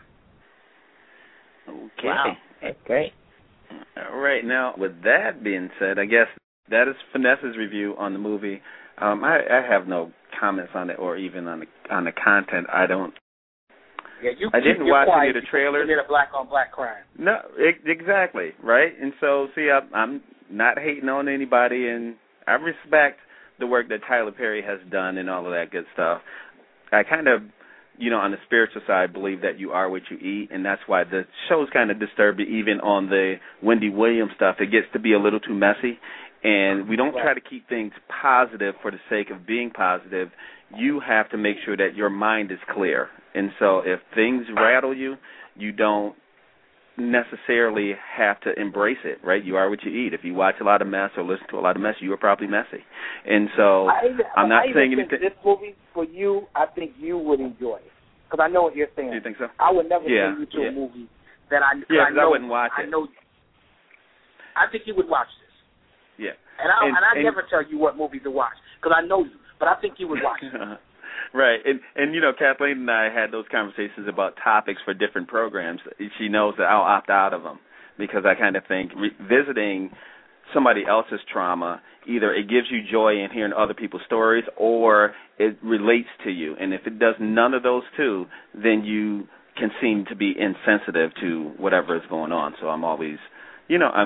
films. Okay. Wow. That's great. All right. Now, with that being said, I guess that is Finesse's review on the movie. Um, I, I have no comments on it or even on the on the content. I don't. Yeah, you I didn't keep your watch quiet any of the because trailers. You did a black on black crime. No, e- exactly, right? And so, see, I, I'm not hating on anybody, and I respect the work that Tyler Perry has done and all of that good stuff. I kind of, you know, on the spiritual side, believe that you are what you eat, and that's why the show's kind of disturbed. Even on the Wendy Williams stuff, it gets to be a little too messy, and we don't try to keep things positive for the sake of being positive. You have to make sure that your mind is clear. And so if things rattle you, you don't necessarily have to embrace it, right? You are what you eat. If you watch a lot of mess or listen to a lot of mess, you are probably messy. And so I even, I'm not I saying even anything. think this movie, for you, I think you would enjoy it. Because I know what you're saying. Do you think so? I would never Yeah, send you to yeah. a movie that I, Yeah, I 'cause know. I wouldn't watch I it. know. I think you would watch this. Yeah. And I, And- and I and- never tell you what movie to watch because I know you. But I think you would watch it. Right, and and you know, Kathleen and I had those conversations about topics for different programs. She knows that I'll opt out of them because I kind of think revisiting somebody else's trauma, either it gives you joy in hearing other people's stories or it relates to you. And if it does none of those two, then you can seem to be insensitive to whatever is going on. So I'm always, you know, I'm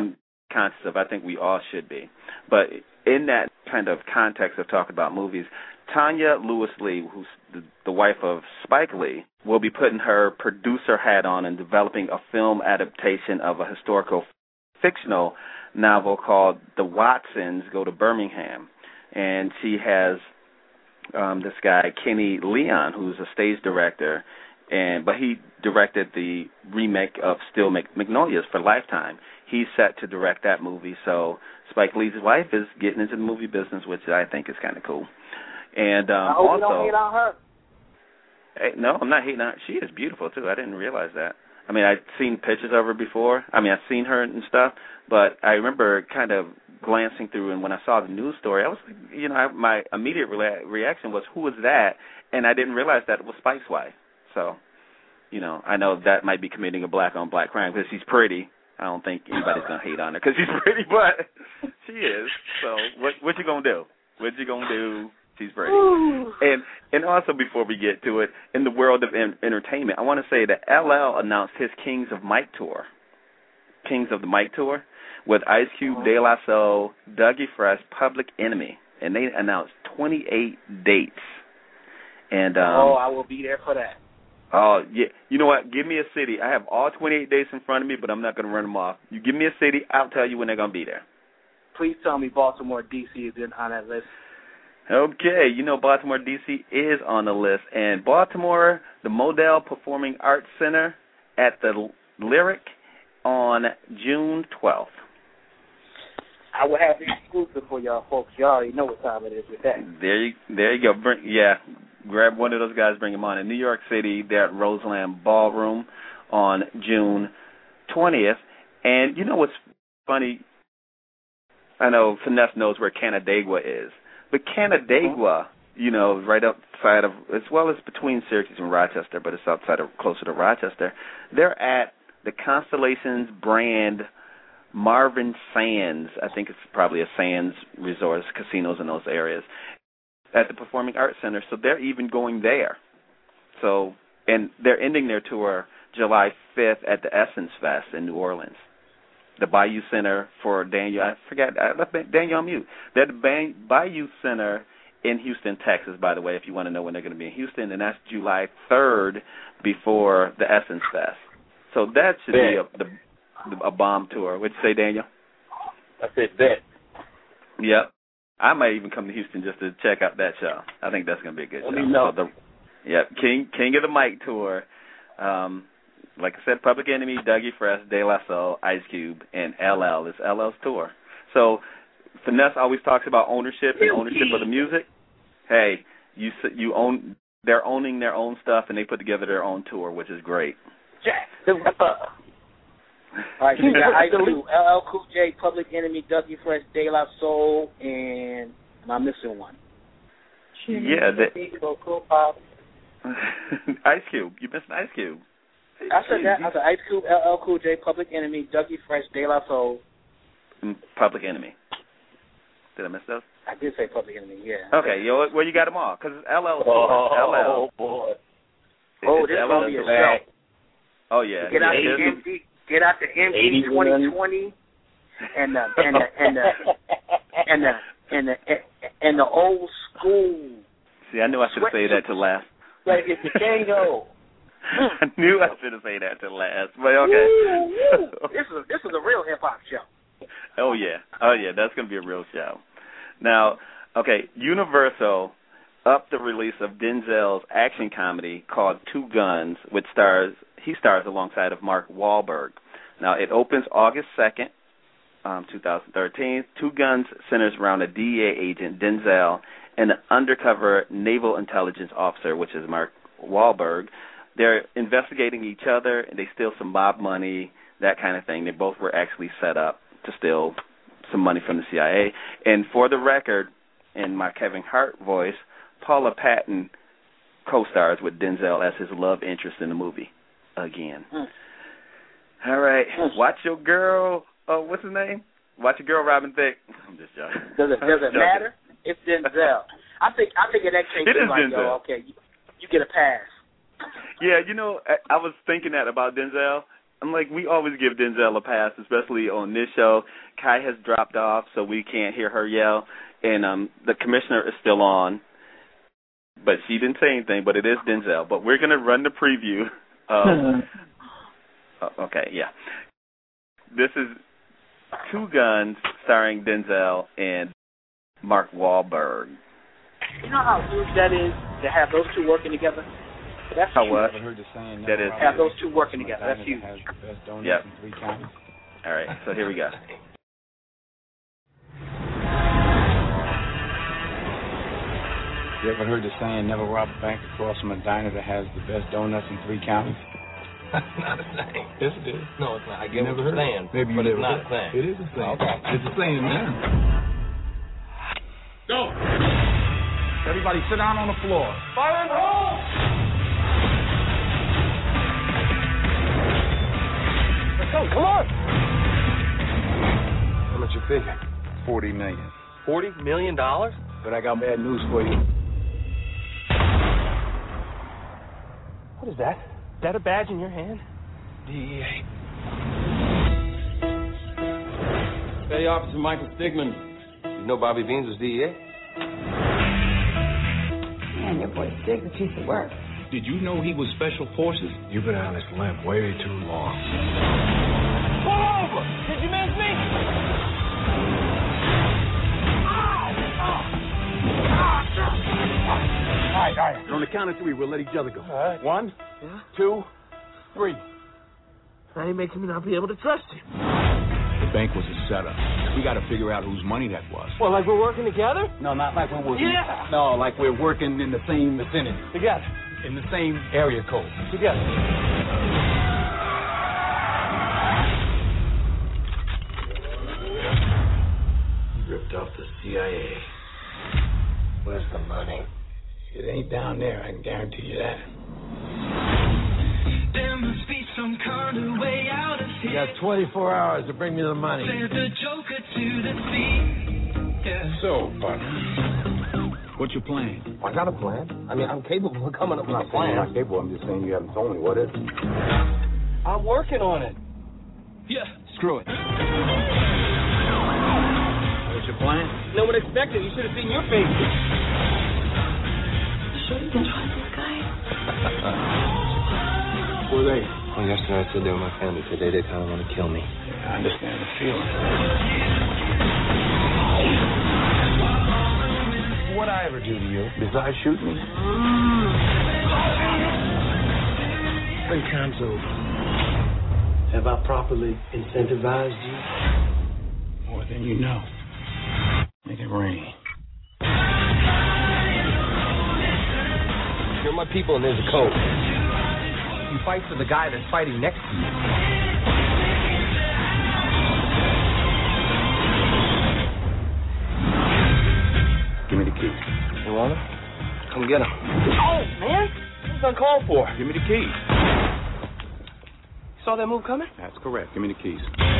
conscious of. I think we all should be. But in that kind of context of talking about movies, Tanya Lewis-Lee, who's the, the wife of Spike Lee, will be putting her producer hat on and developing a film adaptation of a historical fictional novel called The Watsons Go to Birmingham. And she has um, this guy, Kenny Leon, who's a stage director, and but he directed the remake of Steel Magnolias for Lifetime. He's set to direct that movie, so Spike Lee's wife is getting into the movie business, which I think is kind of cool. And um, I hope also, you don't hate on her. Hey, no, I'm not hating on her. She is beautiful, too. I didn't realize that. I mean, I'd seen pictures of her before. I mean, I've seen her and stuff, but I remember kind of glancing through, and when I saw the news story, I was like, you know, I, my immediate re- reaction was, who is that? And I didn't realize that it was Spike's wife. So, you know, I know that might be committing a black-on-black crime because she's pretty. I don't think anybody's going to hate on her because she's pretty, but she is. So what what you going to do? What you going to do? She's pretty. And and also before we get to it, in the world of en- entertainment, I want to say that L L announced his Kings of Mike tour, Kings of the Mike tour, with Ice Cube, De La Soul, Dougie Fresh, Public Enemy, and they announced twenty-eight dates. And um, oh, I will be there for that. Oh, yeah. You know what? Give me a city. I have all twenty-eight dates in front of me, but I'm not going to run them off. You give me a city, I'll tell you when they're going to be there. Please tell me Baltimore, D C is in on that list. Okay. You know Baltimore, D C is on the list. And Baltimore, the Modell Performing Arts Center at the Lyric on June twelfth. I will have the exclusive for y'all folks. You already know what time it is with that. There you, there you go. Bring, yeah. Grab one of those guys, bring them on. In New York City, they're at Roseland Ballroom on June twentieth. And you know what's funny? I know Finesse knows where Canandaigua is. But Canandaigua, you know, right outside of, as well as between Syracuse and Rochester, but it's outside of, closer to Rochester, they're at the Constellations brand Marvin Sands. I think it's probably a Sands resort, casinos in those areas, at the Performing Arts Center, so they're even going there. So, and they're ending their tour July fifth at the Essence Fest in New Orleans. The Bayou Center for Daniel, I forgot, I left Daniel on mute. They're the Bayou Center in Houston, Texas, by the way, if you want to know when they're going to be in Houston, and that's July third before the Essence Fest. So that should bet. be a, the, a bomb tour. What'd you say, Daniel? I said bet. Yep. I might even come to Houston just to check out that show. I think that's going to be a good Let show. Me know. So the, yep, King King of the Mic tour. Um, like I said, Public Enemy, Dougie Fresh, De La Soul, Ice Cube, and L L. It's L L's tour. So Finesse always talks about ownership and ownership of the music. Hey, you you own. They're owning their own stuff, and they put together their own tour, which is great. Jack the Ripper. All right, so you got Ice Cube, L L Cool J, Public Enemy, Dougie Fresh, De La Soul, and am I missing one? Yeah, that. Ice Cube. You missed Ice Cube. I said that. I said Ice Cube, L L Cool J, Public Enemy, Dougie Fresh, De La Soul. Public Enemy. Did I miss those? I did say Public Enemy, yeah. Okay, yo, well, you got them all, because L L. Oh, L L. oh, boy. Oh, this is going to be a show. Oh, yeah. Get out the M D, get out the M D twenty twenty and the, and the, and the, and the, and the, and the old school. See, I knew I should have said that to last. Like it's the Kango. I knew I should have said that to last, but okay. Woo, woo. This is this is a real hip hop show. Oh yeah, oh yeah, that's gonna be a real show. Now, okay, Universal upped the release of Denzel's action comedy called Two Guns, which stars he stars alongside of Mark Wahlberg. Now it opens August second, um, two thousand thirteen. Two Guns centers around a D E A agent, Denzel, and an undercover naval intelligence officer, which is Mark Wahlberg. They're investigating each other, and they steal some mob money, that kind of thing. They both were actually set up to steal some money from the C I A. And for the record, in my Kevin Hart voice, Paula Patton co-stars with Denzel as his love interest in the movie again. Mm. All right. Mm. Watch your girl. Oh, what's his name? Watch your girl, Robin Thicke. I'm just joking. Does it, does it matter? It's Denzel. I think I think in that case, it is like, Denzel. Yo, okay, you, you get a pass. Yeah, you know, I, I was thinking that about Denzel, I'm like, we always give Denzel a pass, especially on this show. Kai has dropped off, so we can't hear her yell, and um, the commissioner is still on, but she didn't say anything. But it is Denzel. But we're gonna run the preview. Of, uh, okay, yeah. This is Two Guns, starring Denzel and Mark Wahlberg. You know how huge that is to have those two working together? That's how huge. what? That is have those two working together. That's huge. Yep. All right, so here we go. You ever heard the saying, never rob a bank across from a diner that has the best donuts in three counties? That's not a saying. Yes, it is. No, it's not. I get You what never you're heard saying, it? Maybe you but never it's not heard a saying. It is a saying. Okay. It's a saying now. Go. Everybody sit down on the floor. Fire and roll! Let's go, come on! How much you figure? Forty million. Forty million dollars? But I got bad news for you. What is that? Is that a badge in your hand? D E A. Petty Officer Michael Stigman. You know Bobby Beans was D E A? Man, your boy Stig's a piece of work. Did you know he was Special Forces? You've been on this limb way too long. Pull over! Did you miss me? All right, all right. And on the count of three, we'll let each other go. All right. One, Yeah? two, three. Now you making me not be able to trust you. The bank was a setup. We got to figure out whose money that was. Well, like we're working together? No, not like we're working. Yeah. No, like we're working in the same vicinity. Together. In the same area code. Together. You ripped off the C I A. Where's the money? It ain't down there, I can guarantee you that. There must be some kind of way out of You here. got twenty-four hours to bring me the money. Send the Joker to the sea. Yeah. So, partner, what's your plan? I got a plan. I mean, I'm capable of coming up with a You're plan. not capable. I'm just saying you haven't told me. What is it? I'm working on it. Yeah. Screw it. What's your plan? No one expected. You should have seen your face. Sure you can trust this guy? Who are they? Well, yesterday I said they were my family. Today they kind of want to kill me. I understand the feeling. What I ever do to you besides shoot me? When time's over, have I properly incentivized you? More than you know. Make it rain. You're my people and there's a code. You fight for the guy that's fighting next to you. Give me the keys. You want them? Come get them. Oh, man. This is uncalled for. Give me the keys. You saw that move coming? That's correct. Give me the keys.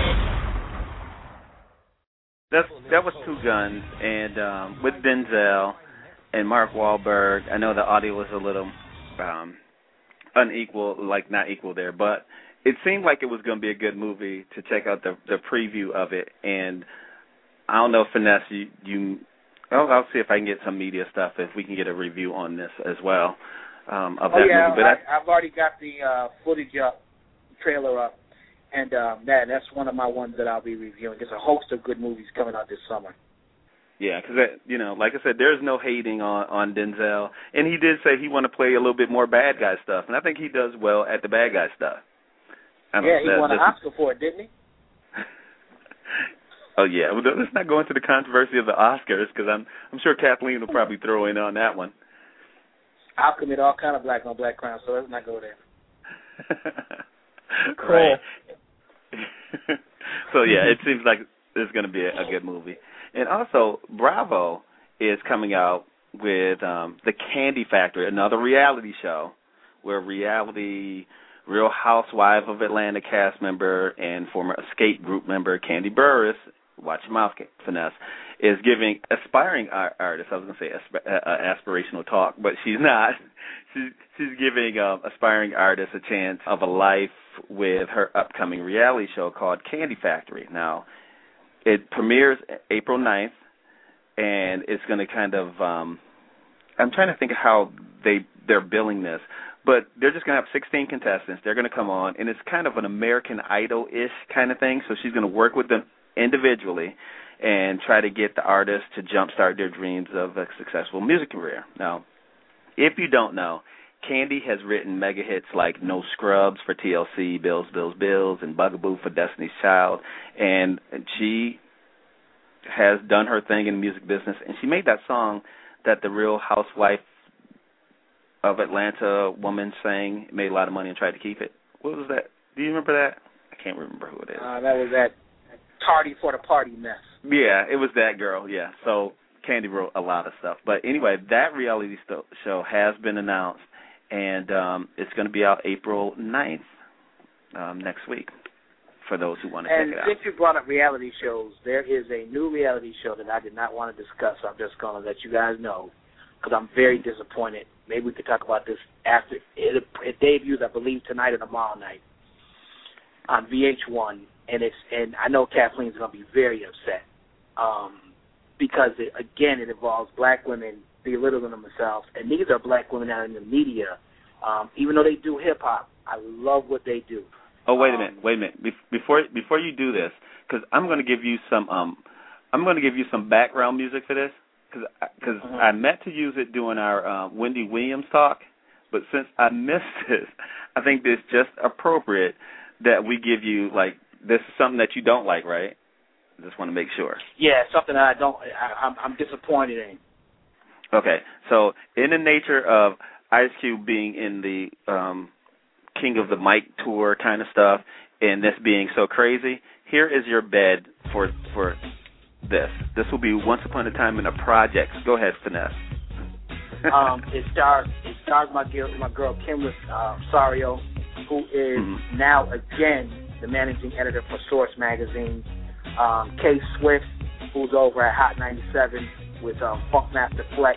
That's that was Two Guns, and um, with Denzel and Mark Wahlberg. I know the audio was a little um, unequal, like not equal there, but it seemed like it was going to be a good movie to check out the the preview of it. And I don't know, Finesse, you, you I'll, I'll see if I can get some media stuff, if we can get a review on this as well um, of Oh that yeah, movie. But I, I, I've already got the uh, footage up, trailer up, and um, that that's one of my ones that I'll be reviewing. There's a host of good movies coming out this summer. Yeah, because, you know, like I said, there's no hating on, on Denzel. And he did say he want to play a little bit more bad guy stuff. And I think he does well at the bad guy stuff. I Yeah, know, he that, won an that's- Oscar for it, didn't he? Oh, yeah. Well, let's not go into the controversy of the Oscars, because I'm, I'm sure Kathleen will probably throw in on that one. I'll commit all kind of black on black crimes, so let's not go there. Right. So, yeah, it seems like it's going to be a, a good movie. And also, Bravo is coming out with um, The Candy Factory, another reality show where reality Real Housewife of Atlanta cast member and former Escape Group member Candy Burris, watch your mouth, Finesse, is giving aspiring artists, I was going to say asp- uh, aspirational talk, but she's not. She's, she's giving um, aspiring artists a chance of a life with her upcoming reality show called Candy Factory. Now, it premieres April ninth, and it's going to kind of, um, I'm trying to think of how they, they're billing this, but they're just going to have sixteen contestants. They're going to come on, and it's kind of an American Idol-ish kind of thing, so she's going to work with them individually and try to get the artists to jumpstart their dreams of a successful music career. Now, if you don't know, Candy has written mega hits like No Scrubs for T L C, Bills, Bills, Bills, and Bugaboo for Destiny's Child, and she has done her thing in the music business, and she made that song that the Real Housewife of Atlanta woman sang, made a lot of money and tried to keep it. What was that? Do you remember that? I can't remember who it is. Uh, that was that Tardy for the Party mess. Yeah, it was that girl, yeah. So Candy wrote a lot of stuff. But anyway, that reality st- show has been announced, and um, it's going to be out April ninth um, next week for those who want to and check it out. And since you brought up reality shows, there is a new reality show that I did not want to discuss. So I'm just going to let you guys know because I'm very disappointed. Maybe we could talk about this after. It, it debuts, I believe, tonight or tomorrow night on V H one. And it's and I know Kathleen's going to be very upset um, because, it, again, it involves black women belittling themselves. And these are black women out in the media. Um, even though they do hip-hop, I love what they do. Oh, wait a minute, wait a minute. Be- before before you do this, because I'm going to give you some um, I'm going to give you some background music for this, because because uh-huh. I meant to use it during our uh, Wendy Williams talk, but since I missed it, I think it's just appropriate that we give you, like, this is something that you don't like, right? I just want to make sure. Yeah, something that I don't, I, I'm, I'm disappointed in. Okay, so in the nature of Ice Cube being in the um, King of the Mic tour kind of stuff, and this being so crazy, here is your bed for for this. This will be Once Upon a Time in a Project. Go ahead, Finesse. um, it stars it stars my girl, my girl Kim uh, Sario, who is mm-hmm. now again the managing editor for Source Magazine. Um, Kay Swift, who's over at Hot ninety-seven with um, Funkmaster Flex.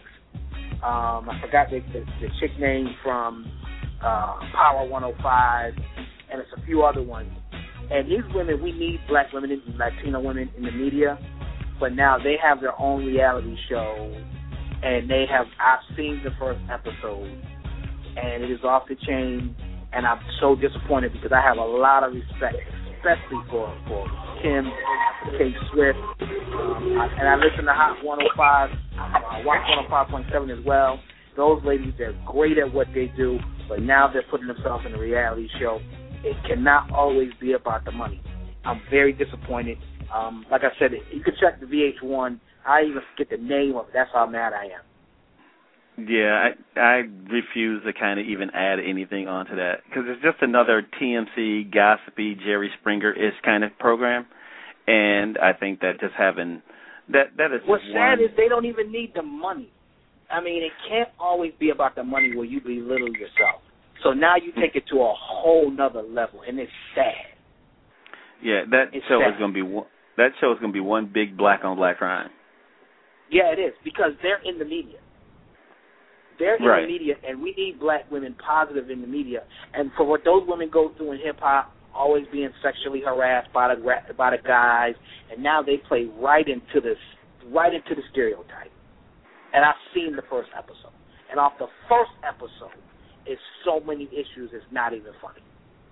Um, I forgot the, the, the chick name from uh, Power one oh five, and it's a few other ones. And these women, we need black women and Latino women in the media, but now they have their own reality show, and they have, I've seen the first episode, and it is off the chain. And I'm so disappointed because I have a lot of respect, especially for, for Kim, for Kate Swift. Um, I, and I listen to Hot one oh five. I watch one oh five point seven as well. Those ladies, they're great at what they do, but now they're putting themselves in a reality show. It cannot always be about the money. I'm very disappointed. Um, like I said, you can check the V H one. I even forget the name of it. That's how mad I am. Yeah, I I refuse to kind of even add anything onto that because it's just another T M C gossipy Jerry Springer-ish kind of program, and I think that just having that that is. What's just sad one... is they don't even need the money. I mean, it can't always be about the money where you belittle yourself. So now you take it to a whole nother level, and it's sad. Yeah, that it's show sad. is going to be one, that show is going to be one big black on black crime. Yeah, it is because they're in the media. They're in right. the media, and we need black women positive in the media. And for what those women go through in hip-hop, always being sexually harassed by the by the guys, and now they play right into this, right into the stereotype. And I've seen the first episode. And off the first episode, it's so many issues, it's not even funny.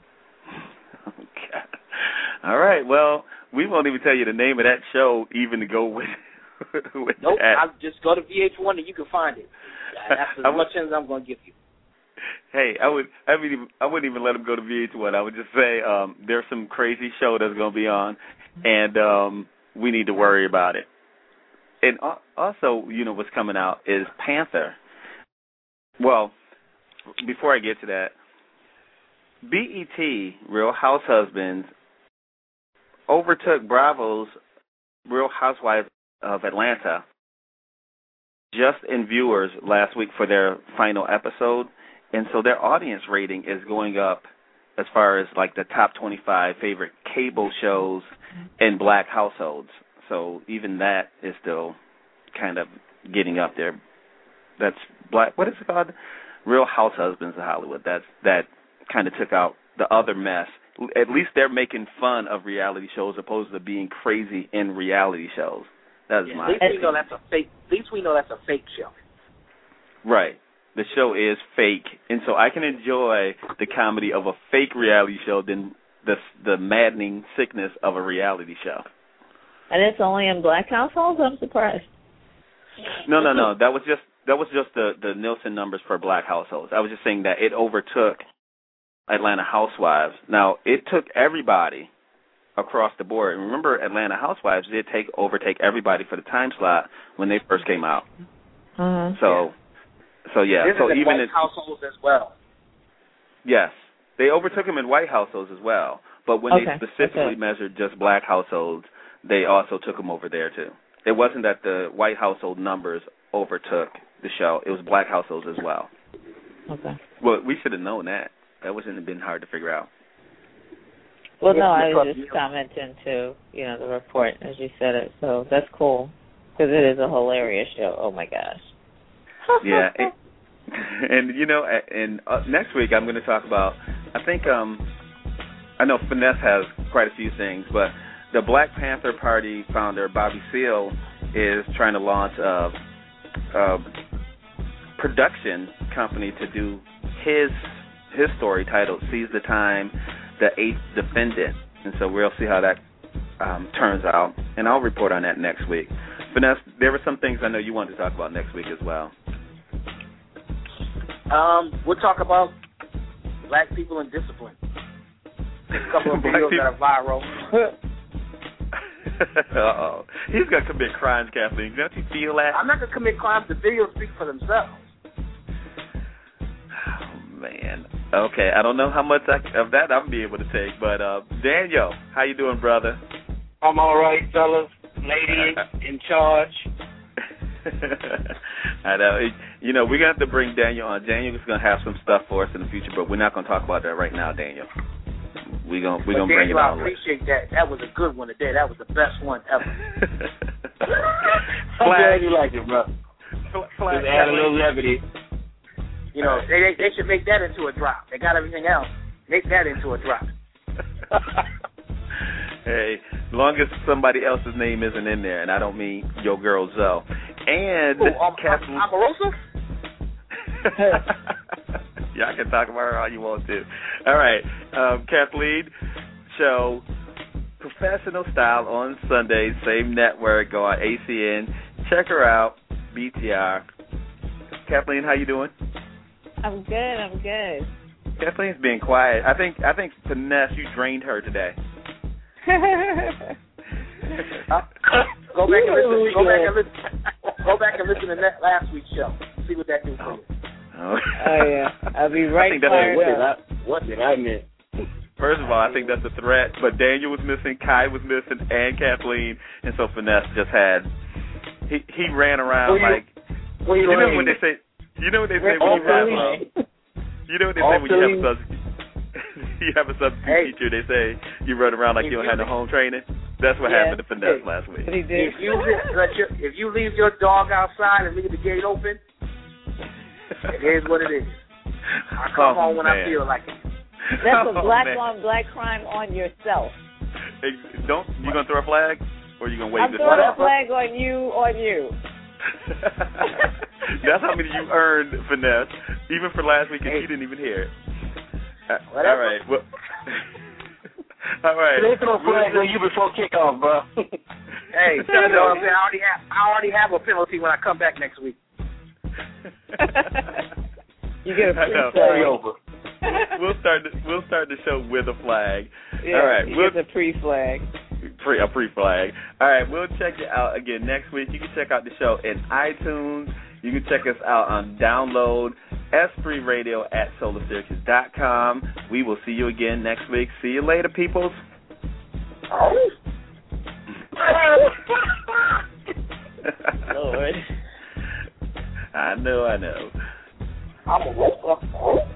Okay. All right, well, we won't even tell you the name of that show even to go with, with nope, that. I'll just go to V H one and you can find it. That's as would, much as I'm going to give you. Hey, I would, I would even, I wouldn't even let him go to V H one. I would just say um, there's some crazy show that's going to be on, and um, we need to worry about it. And also, you know, what's coming out is Panther. Well, before I get to that, B E T, Real House Husbands, overtook Bravo's Real Housewives of Atlanta just in viewers last week for their final episode, and so their audience rating is going up as far as like the top twenty-five favorite cable shows in black households. so even that is still kind of getting up there. That's black. What is it called? Real House Husbands of Hollywood. That's that kind of took out the other mess. At least they're making fun of reality shows opposed to being crazy in reality shows. That's yeah, my. At least we know that's a fake. At least we know that's a fake show. Right. The show is fake, and so I can enjoy the comedy of a fake reality show than the the maddening sickness of a reality show. And it's only in black households? I'm surprised. No, no, no. That was just that was just the, the Nielsen numbers for black households. I was just saying that it overtook Atlanta Housewives. Now, it took everybody across the board. And remember, Atlanta Housewives did take overtake everybody for the time slot when they first came out. Uh-huh. So, so yeah. This so is in even white in, households as well. Yes, they overtook them in white households as well. But when okay. they specifically okay. measured just black households, they also took them over there too. It wasn't that the white household numbers overtook the show. It was black households as well. Okay. Well, we should have known that. That wouldn't have been hard to figure out. Well, no, I was just commenting to, you know, the report as you said it. So that's cool because it is a hilarious show. Oh, my gosh. Yeah. It, and, you know, and uh, next week I'm going to talk about, I think, um, I know Finesse has quite a few things, but the Black Panther Party founder, Bobby Seale, is trying to launch a, a production company to do his his story titled Seize the Time, The Eighth Defendant. And so we'll see how that um, turns out, and I'll report on that next week. Finesse, there were some things I know you wanted to talk about next week as well. Um, we'll talk about black people and discipline. A couple of videos that are viral. Uh-oh. He's going to commit crimes, Kathleen. Don't you feel that? I'm not going to commit crimes. The videos speak for themselves. Oh, man. Okay, I don't know how much I, of that I'm be able to take, but uh, Daniel, how you doing, brother? I'm all right, fellas. Lady in charge. I know. You know, we're going to have to bring Daniel on. Daniel is going to have some stuff for us in the future, but we're not going to talk about that right now, Daniel. We're going we gonna bring it on. I appreciate that. That was a good one today. That was the best one ever. I'm glad you like it, bro. Flag. Just add a little levity. You know, they they should make that into a drop. They got everything else. Make that into a drop. Hey, as long as somebody else's name isn't in there, and I don't mean your girl Zoe. And Ooh, um, Kathleen. Omarosa? Yeah, I can talk about her all you want to. All right, um, Kathleen, show Professional Style on Sunday, same network. Go on A C N. Check her out. B T R. Kathleen, how you doing? I'm good. I'm good. Kathleen's being quiet. I think I think Finesse, you drained her today. uh, go back and listen. Go back and listen. Go back and listen to that last week's show. See what that do for you. Oh, oh yeah, I'll be right there. What did I, what did I miss? First of all, I think that's a threat. But Daniel was missing, Kai was missing, and Kathleen, and so Finesse just had. He he ran around well, like. You, well, you, you know when they say. You know what they say when you have. Um, you know what they say when you have a substitute. You have a substitute hey. teacher. They say you run around like you don't have no home training. That's what yeah. happened to Finesse hey. last week. He did. If you let your, if you leave your dog outside and leave the gate open, it is what it is. I come oh, home when man. I feel like it. That's a oh, black man. on black crime on yourself. Hey, don't you gonna throw a flag or you gonna wave I'm this throwing flag? a flag on you, on you. That's how many you earned, Finesse. Even for last week, and hey. you didn't even hear it. Uh, all Whatever. right. Well, all right. They throw a flag on you before kickoff, bro. Hey, you know what I'm saying? I already have I already have a penalty when I come back next week. You get a free flag. Over. We'll start. The, we'll start the show with a flag. Yeah, all right. You we'll, get the pre-flag. Pre a pre-flag. All right. We'll check it out again next week. You can check out the show in iTunes. You can check us out on download S three Radio at solar syracuse dot com. We will see you again next week. See you later, peoples. Oh. Lord. I know, I know. I'm a